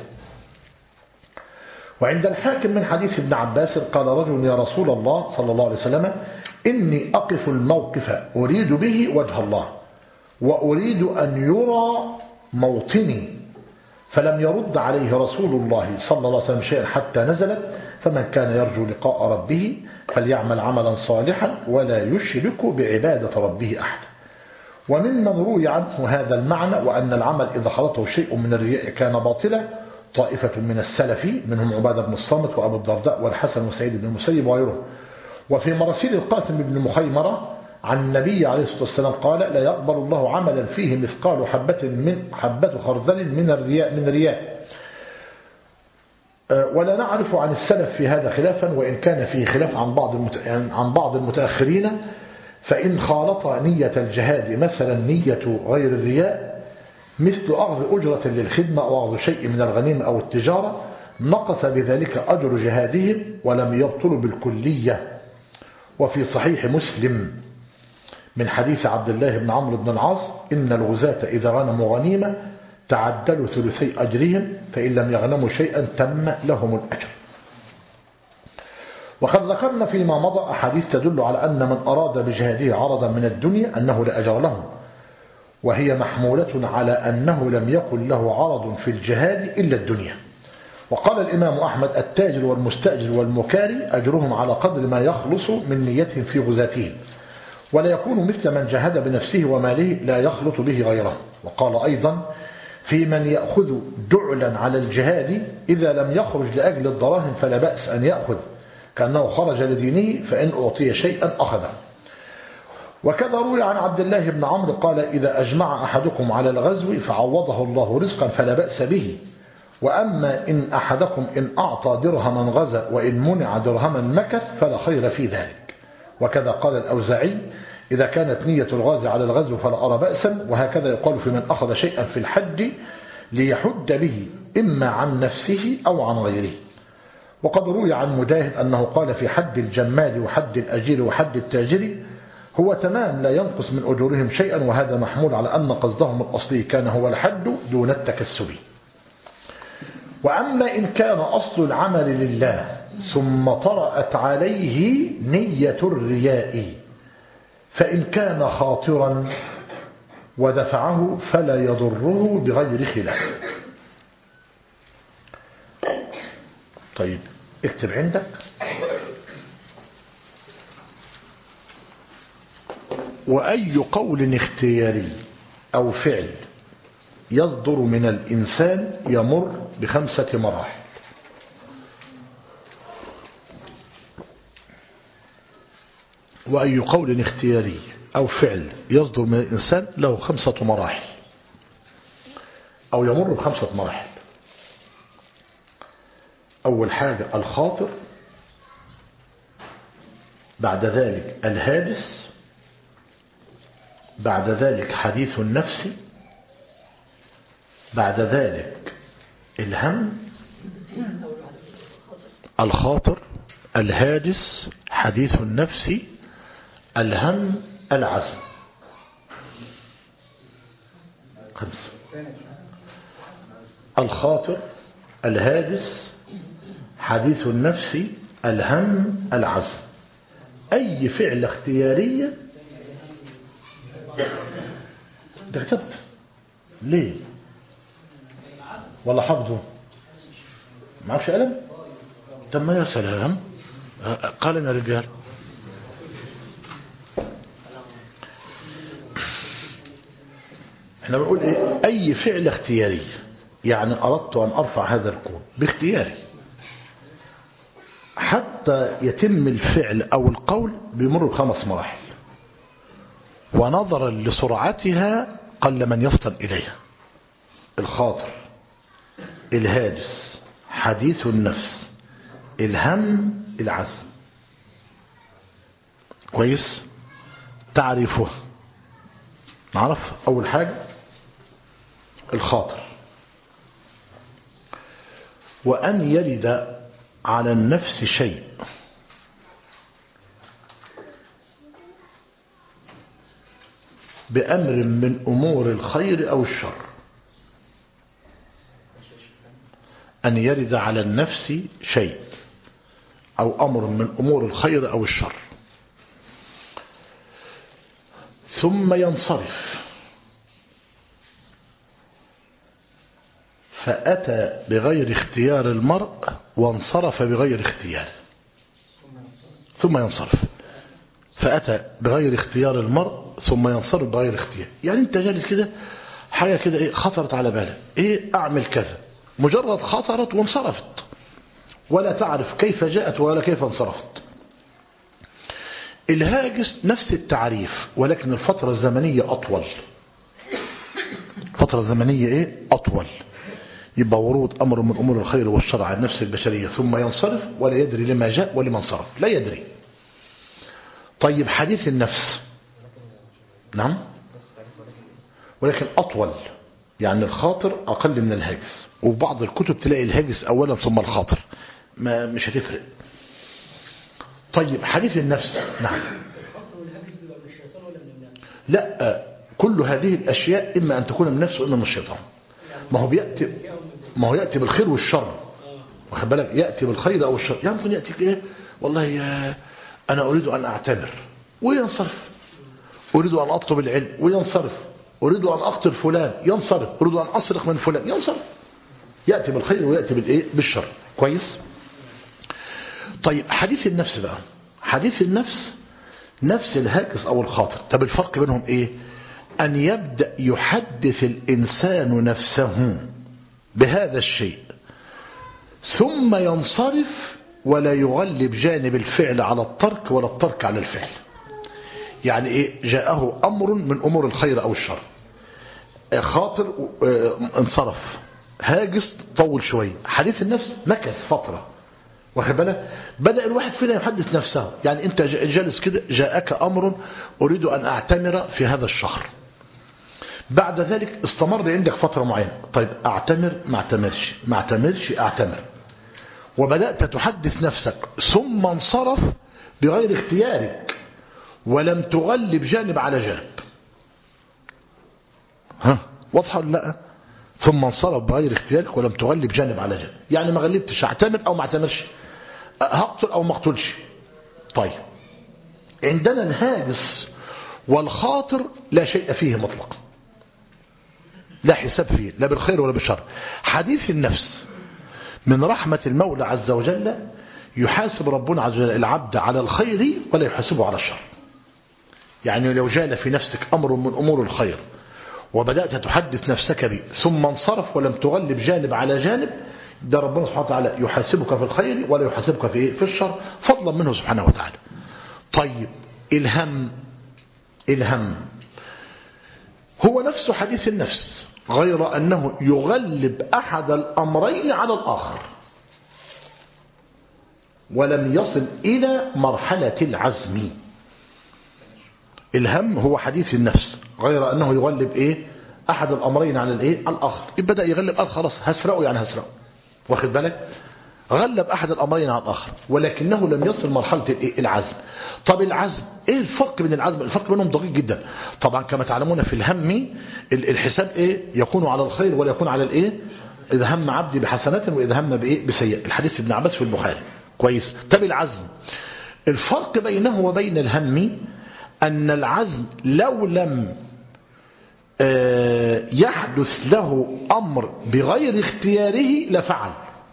وعند الحاكم من حديث ابن عباس قال رجل: يا رسول الله صلى الله عليه وسلم، إني أقف الموقف أريد به وجه الله وأريد أن يرى موطني، فلم يرد عليه رسول الله صلى الله عليه وسلم شيئا حتى نزلت: فمن كان يرجو لقاء ربه فليعمل عملا صالحا ولا يشرك بعبادة ربه أحدا. وممن روي عنه هذا المعنى وأن العمل إذا خلطه شيء من الرياء كان باطلا طائفة من السلف منهم عبادة بن الصامت وأبو الدرداء والحسن وسعيد بن المسيب وغيره. وفي مراسيل القاسم بن مخيمرة عن النبي عليه الصلاة والسلام قال: لا يقبل الله عملا فيه مثقال حبة خردل من رياء. ولا نعرف عن السلف في هذا خلافا، وإن كان فيه خلاف عن بعض المتأخرين، فإن خالط نية الجهاد مثلا نية غير الرياء مثل أخذ أجرة للخدمة أو أخذ شيء من الغنيمة أو التجارة نقص بذلك أجر جهادهم ولم يبطل بالكلية. وفي صحيح مسلم من حديث عبد الله بن عمرو بن العاص: إن الغزاة إذا غنموا غنيمة تعدلوا ثلثي أجرهم، فإن لم يغنموا شيئا تم لهم الأجر. وقد ذكرنا فيما مضى أحاديث تدل على أن من أراد بجهاده عرضا من الدنيا أنه لا أجر له، وهي محمولة على أنه لم يكن له عرض في الجهاد إلا الدنيا. وقال الإمام أحمد: التاجر والمستأجر والمكاري أجرهم على قدر ما يخلص من نيتهم في غزاتهم، ولا يكون مثل من جاهد بنفسه وماله لا يخلط به غيره. وقال أيضا: في من يأخذ جعلا على الجهاد إذا لم يخرج لأجل الدراهم فلا بأس أن يأخذ، كأنه خرج لدينه، فإن أعطي شيئا أخذه. وكذا روي عن عبد الله بن عمرو قال: إذا أجمع أحدكم على الغزو فعوضه الله رزقا فلا بأس به، وأما إن أحدكم إن أعطى درهما غزا وإن منع درهما مكث فلا خير في ذلك. وكذا قال الأوزاعي: إذا كانت نية الغازي على الغزو فلا أرى بأسا. وهكذا يقال في من أخذ شيئا في الحج ليحج به إما عن نفسه أو عن غيره. وقد روي عن مجاهد أنه قال في حد الجمال وحد الأجير وحد التاجر: هو تمام لا ينقص من أجورهم شيئا، وهذا محمول على أن قصدهم الأصلي كان هو الحد دون التكسب. وأما إن كان أصل العمل لله ثم طرأت عليه نية الرياء، فإن كان خاطرا ودفعه فلا يضره بغير خلاف. طيب اكتب عندك: وأي قول اختياري أو فعل يصدر من الإنسان يمر ب5 مراحل. وأي قول اختياري أو فعل يصدر من الإنسان له 5 مراحل، أو يمر ب5 مراحل. أول حاجة الخاطر، بعد ذلك الهاجس، بعد ذلك حديث النفس، بعد ذلك الهم، الخاطر، الهاجس، حديث النفس، الهم، العزم. 5: الخاطر، الهاجس، حديث النفس، الهم، العزم. أي فعل اختيارية ده كتبت ليه؟ ولا حفظه؟ معكش قلم؟ طب ما يا سلام، قال لنا رجال. احنا بنقول ايه؟ اي فعل اختياري، يعني اردت ان ارفع هذا الكون باختياري، حتى يتم الفعل او القول بيمر ب5 مراحل، ونظرا لسرعتها قل من يفطن اليها: الخاطر، الهاجس، حديث النفس، الهم، العزم. كويس؟ تعرفه. نعرف أول حاجة الخاطر: وأن يرد على النفس شيء بأمر من أمور الخير أو الشر. أن يرد على النفس شيء أو أمر من أمور الخير أو الشر، ثم ينصرف فأتى بغير اختيار المرء وانصرف بغير اختياره. ثم ينصرف فأتى بغير اختيار المرء ثم ينصرف بغير اختيار. يعني انت جالس كده حاجة كده ايه خطرت على بالك، ايه اعمل كذا، مجرد خطرت وانصرفت ولا تعرف كيف جاءت ولا كيف انصرفت. الهاجس نفس التعريف ولكن الفترة الزمنية أطول. فترة زمنية ايه أطول. يبقى ورود أمر من أمور الخير والشر على النفس البشرية ثم ينصرف ولا يدري لما جاء ولما انصرف، لا يدري. طيب حديث النفس، نعم، ولكن أطول، يعني الخاطر أقل من الهاجس، وبعض الكتب تلاقي الهاجس أولا ثم الخاطر، مش هتفرق. طيب حديث النفس، نعم، لا، كل هذه الأشياء إما أن تكون من النفس وإما من الشيطان. ما هو يأتي بالخير والشر، واخد بالك، يأتي بالخير أو الشر. يعني ممكن يأتي إيه، والله أنا أريد أن أعتمر وينصرف، أريد أن أطلب العلم وينصرف، أريد أن أقتل فلان ينصرف، أريد أن أسرق من فلان ينصرف. يأتي بالخير ويأتي بالإيه، بالشر. كويس. طيب حديث النفس بقى، حديث النفس نفس الهاجس أو الخاطر. طب الفرق بينهم إيه؟ أن يبدأ يحدث الإنسان نفسه بهذا الشيء ثم ينصرف ولا يغلب جانب الفعل على الترك ولا الترك على الفعل. يعني إيه؟ جاءه أمر من أمور الخير أو الشر، خاطر انصرف، هاجس طول شوية، حديث النفس مكث فترة، واخد بالك. بدأ الواحد فينا يحدث نفسه. يعني انت جالس كده، جاءك امر اريد ان اعتمر في هذا الشهر، بعد ذلك استمر عندك فترة معينة، طيب اعتمر ما اعتمرش، ما اعتمرش اعتمر، وبدأت تحدث نفسك ثم انصرف بغير اختيارك ولم تغلب جانب على جانب. ها واضحة ولا لا؟ ثم انصرف بغير اختيارك ولم تغلب جانب على جانب، يعني ما غلبتش، اعتمر او ما اعتمرش، هقتل او ما اقتلش. طيب عندنا الهاجس والخاطر لا شيء فيه مطلقا، لا حساب فيه لا بالخير ولا بالشر. حديث النفس من رحمة المولى عز وجل يحاسب ربنا عز وجل العبد على الخير ولا يحاسبه على الشر. يعني لو جال في نفسك أمر من أمور الخير وبدأت تحدث نفسك به ثم انصرف ولم تغلب جانب على جانب، ده ربنا سبحانه وتعالى يحاسبك في الخير ولا يحاسبك في إيه؟ في الشر، فضلا منه سبحانه وتعالى. طيب الهم هو نفس حديث النفس، غير أنه يغلب أحد الأمرين على الآخر ولم يصل إلى مرحلة العزم. الهم هو حديث النفس، غير أنه يغلب إيه؟ أحد الأمرين على الإيه؟ الآخر. بدأ يغلب، قال خلاص هسرقه، يعني هسرقه، واخد بالك، غلب أحد الأمرين على الآخر، ولكنه لم يصل مرحلة العزم. طب العزم إيه الفرق بين العزم؟ الفرق بينهم دقيق جدا. طبعا كما تعلمون في الهم الحساب إيه؟ يكون على الخير ولا يكون على الإيه؟ إذا هم عبدي بحسنات وإذا هم بإيه؟ بسيئة، الحديث ابن عباس في البخاري. كويس. طب العزم، الفرق بينه وبين الهم أن العزم لو لم يحدث له أمر بغير اختياره لفعل.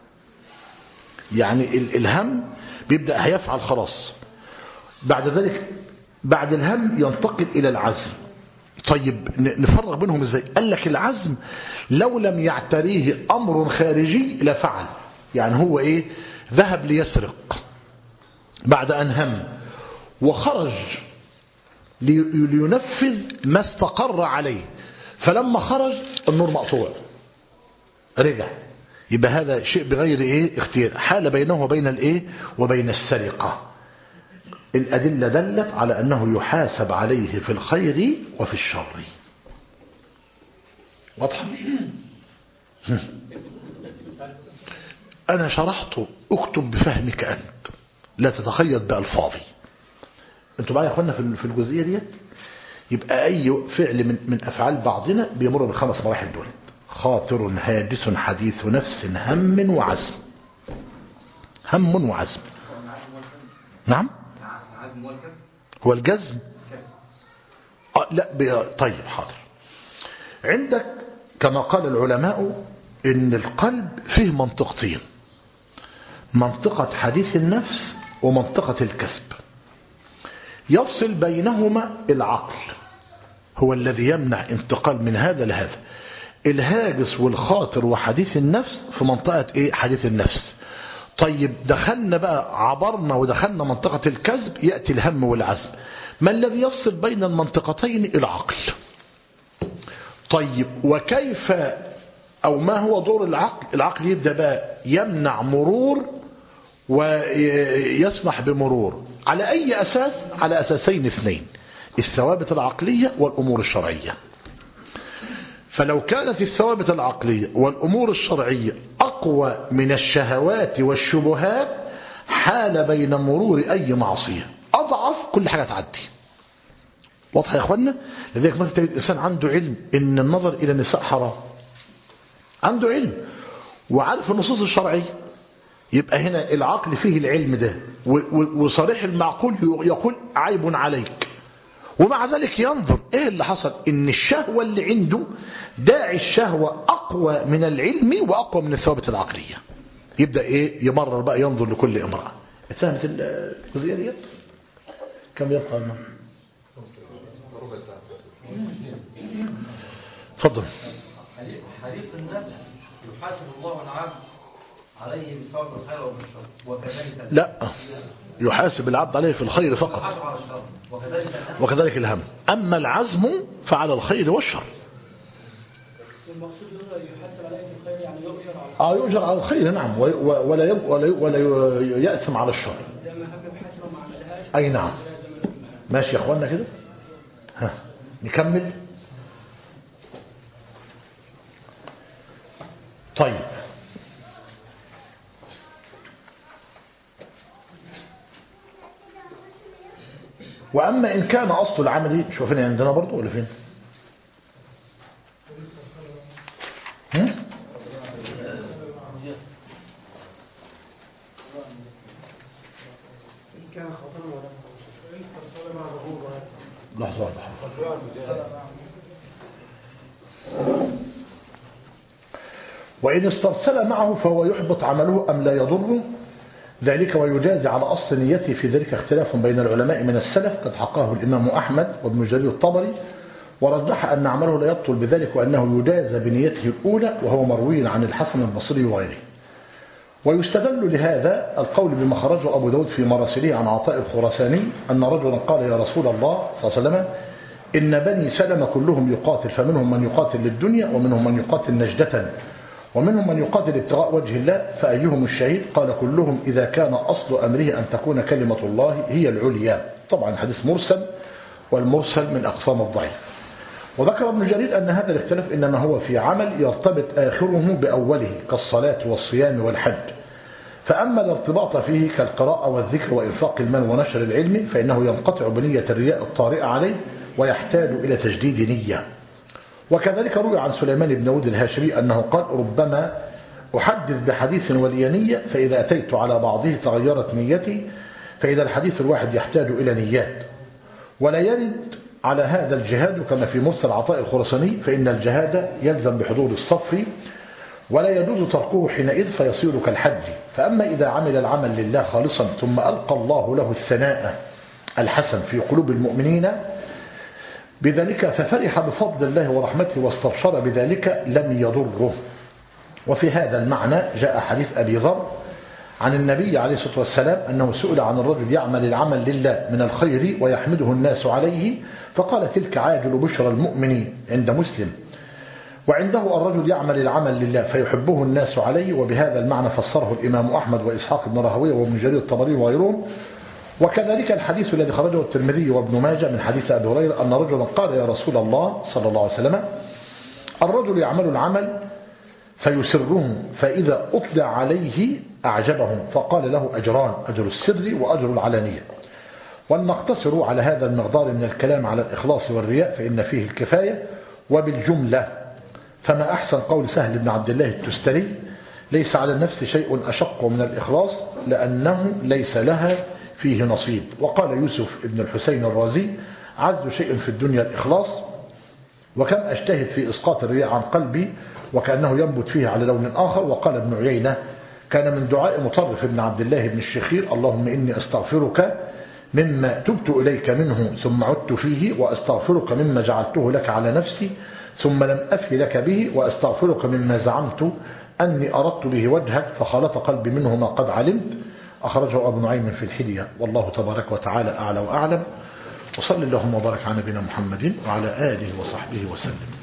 يعني الهم بيبدأ هيفعل خلاص، بعد ذلك بعد الهم ينتقل إلى العزم. طيب نفرق بينهم ازاي؟ قال لك العزم لو لم يعتريه أمر خارجي لفعل. يعني هو ايه؟ ذهب ليسرق بعد أن هم وخرج لينفذ ما استقر عليه، فلما خرج النور مقطوع رجع، يبقى هذا شيء بغير ايه؟ اختيار، حال بينه وبين الايه؟ وبين السرقة. الأدلة دلت على أنه يحاسب عليه في الخير وفي الشر. واضح؟ أنا شرحت، اكتب بفهمك أنت، لا تتخيط بألفاظي. انتوا معايا يا اخوانا في الجزئية ديت؟ يبقى أي فعل من أفعال بعضنا بيمر بالخمس مراحل دول: خاطر، هاجس، حديث نفس، هم وعزم. هم وعزم. نعم، هو الجزم. لا طيب حاضر. عندك كما قال العلماء ان القلب فيه منطقتين: منطقة حديث النفس ومنطقة الكسب. يفصل بينهما العقل، هو الذي يمنع انتقال من هذا لهذا. الهاجس والخاطر وحديث النفس في منطقة ايه؟ حديث النفس. طيب دخلنا بقى، عبرنا ودخلنا منطقة الكسب، يأتي الهم والعزم. ما الذي يفصل بين المنطقتين؟ العقل. طيب وكيف أو ما هو دور العقل؟ العقل يبدأ بقى يمنع مرور ويسمح بمرور. على أي أساس؟ على أساسين اثنين: الثوابت العقلية والأمور الشرعية. فلو كانت الثوابت العقلية والأمور الشرعية أقوى من الشهوات والشبهات حال بين مرور أي معصية، أضعف كل حاجة تعدي. واضح يا أخوانا؟ لذلك مثلا تجد إنسان عنده علم إن النظر إلى النساء حرام، عنده علم وعارف النصوص الشرعية، يبقى هنا العقل فيه العلم ده، وصريح المعقول يقول عيب عليك، ومع ذلك ينظر ايه اللي حصل، ان الشهوة اللي عنده داعي الشهوة اقوى من العلم واقوى من الثوابت العقلية، يبدأ ايه يمرر بقى ينظر لكل امرأة. اتفهمت الجزئية ديت؟ كم يبقى لنا؟ تفضل. حديث النفس يحاسب الله العبد عليه بصواب الخير والشر وكذلك لا، يحاسب العبد عليه في الخير فقط وكذلك الهم، أما العزم فعلى الخير والشر. المقصود هنا يحاسب عليه في الخير يعني يؤجر على يؤجر على الخير نعم، ولا يأثم على الشر. زي ما هم بحسب ما عملهاش. أي نعم. ماشي يا أخوانا كده. ها نكمل. طيب وأما إن كان أصل العمل، شوفين عندنا برضو ولا فين؟ لحظة واحدة. وإن استرسل معه فهو يحبط عمله أم لا يضره ذلك، ويجازي على أصل نيته، في ذلك اختلاف بين العلماء من السلف، قد حقاه الإمام أحمد وابن جرير الطبري، ورجح أن عمله لا يبطل بذلك، وأنه يجازى بنيته الأولى، وهو مروي عن الحسن البصري وغيره. ويستدل لهذا القول بما خرجه أبو داود في مراسله عن عطاء الخراساني أن رجلا قال يا رسول الله صلى الله عليه وسلم إن بني سلمة كلهم يقاتل، فمنهم من يقاتل للدنيا ومنهم من يقاتل نجدة ومنهم من يقاتل ابتغاء وجه الله، فأيهم الشهيد؟ قال كلهم إذا كان أصل أمره أن تكون كلمة الله هي العليا. طبعا حديث مرسل، والمرسل من أقسام الضعيف. وذكر ابن جرير أن هذا الاختلاف إنما هو في عمل يرتبط آخره بأوله كالصلاة والصيام والحج، فأما الارتباط فيه كالقراءة والذكر وإنفاق المال ونشر العلم فإنه ينقطع بنية الرياء الطارئة عليه ويحتاج إلى تجديد نية. وكذلك روي عن سليمان بن داود الهاشمي أنه قال ربما أحدث بحديث ولي نية، فإذا أتيت على بعضه تغيرت نيتي، فإذا الحديث الواحد يحتاج إلى نيات. ولا يرد على هذا الجهاد كما في مرسل عطاء الخراساني، فإن الجهاد يلزم بحضور الصف ولا يجوز تركه حينئذ فيصير كالحج. فأما إذا عمل العمل لله خالصا ثم ألقى الله له الثناء الحسن في قلوب المؤمنين بذلك ففرح بفضل الله ورحمته واستبشر بذلك لم يضره. وفي هذا المعنى جاء حديث أبي ذر عن النبي عليه الصلاة والسلام أنه سئل عن الرجل يعمل العمل لله من الخير ويحمده الناس عليه، فقال تلك عاجل بشرى المؤمنين عند مسلم. وعنده الرجل يعمل العمل لله فيحبه الناس عليه، وبهذا المعنى فسره الإمام أحمد وإسحاق بن راهويه وابن جرير الطبري وغيرهم. وكذلك الحديث الذي خرجه الترمذي وابن ماجه من حديث أبي هريرة أن رجلا قال يا رسول الله صلى الله عليه وسلم الرجل يعمل العمل فيسره فإذا أطلع عليه أعجبهم، فقال له أجران، أجر السر وأجر العلانية. وأن نقتصر على هذا المقدار من الكلام على الإخلاص والرياء فإن فيه الكفاية. وبالجملة فما أحسن قول سهل بن عبد الله التستري ليس على النفس شيء أشق من الإخلاص لأنه ليس لها فيه نصيب. وقال يوسف بن الحسين الرازي عز شيء في الدنيا الإخلاص، وكم أجتهد في إسقاط الرياء عن قلبي وكأنه ينبت فيه على لون آخر. وقال ابن عيينة كان من دعاء مطرف بن عبد الله بن الشخير اللهم إني أستغفرك مما تبت إليك منه ثم عدت فيه، وأستغفرك مما جعلته لك على نفسي ثم لم أفي لك به، وأستغفرك مما زعمت أني أردت به وجهك فخلط قلبي منه ما قد علمت. أخرجه أبو نعيم في الحلية. والله تبارك وتعالى أعلى وأعلم. وصل اللهم وبارك على نبينا محمد وعلى آله وصحبه وسلم.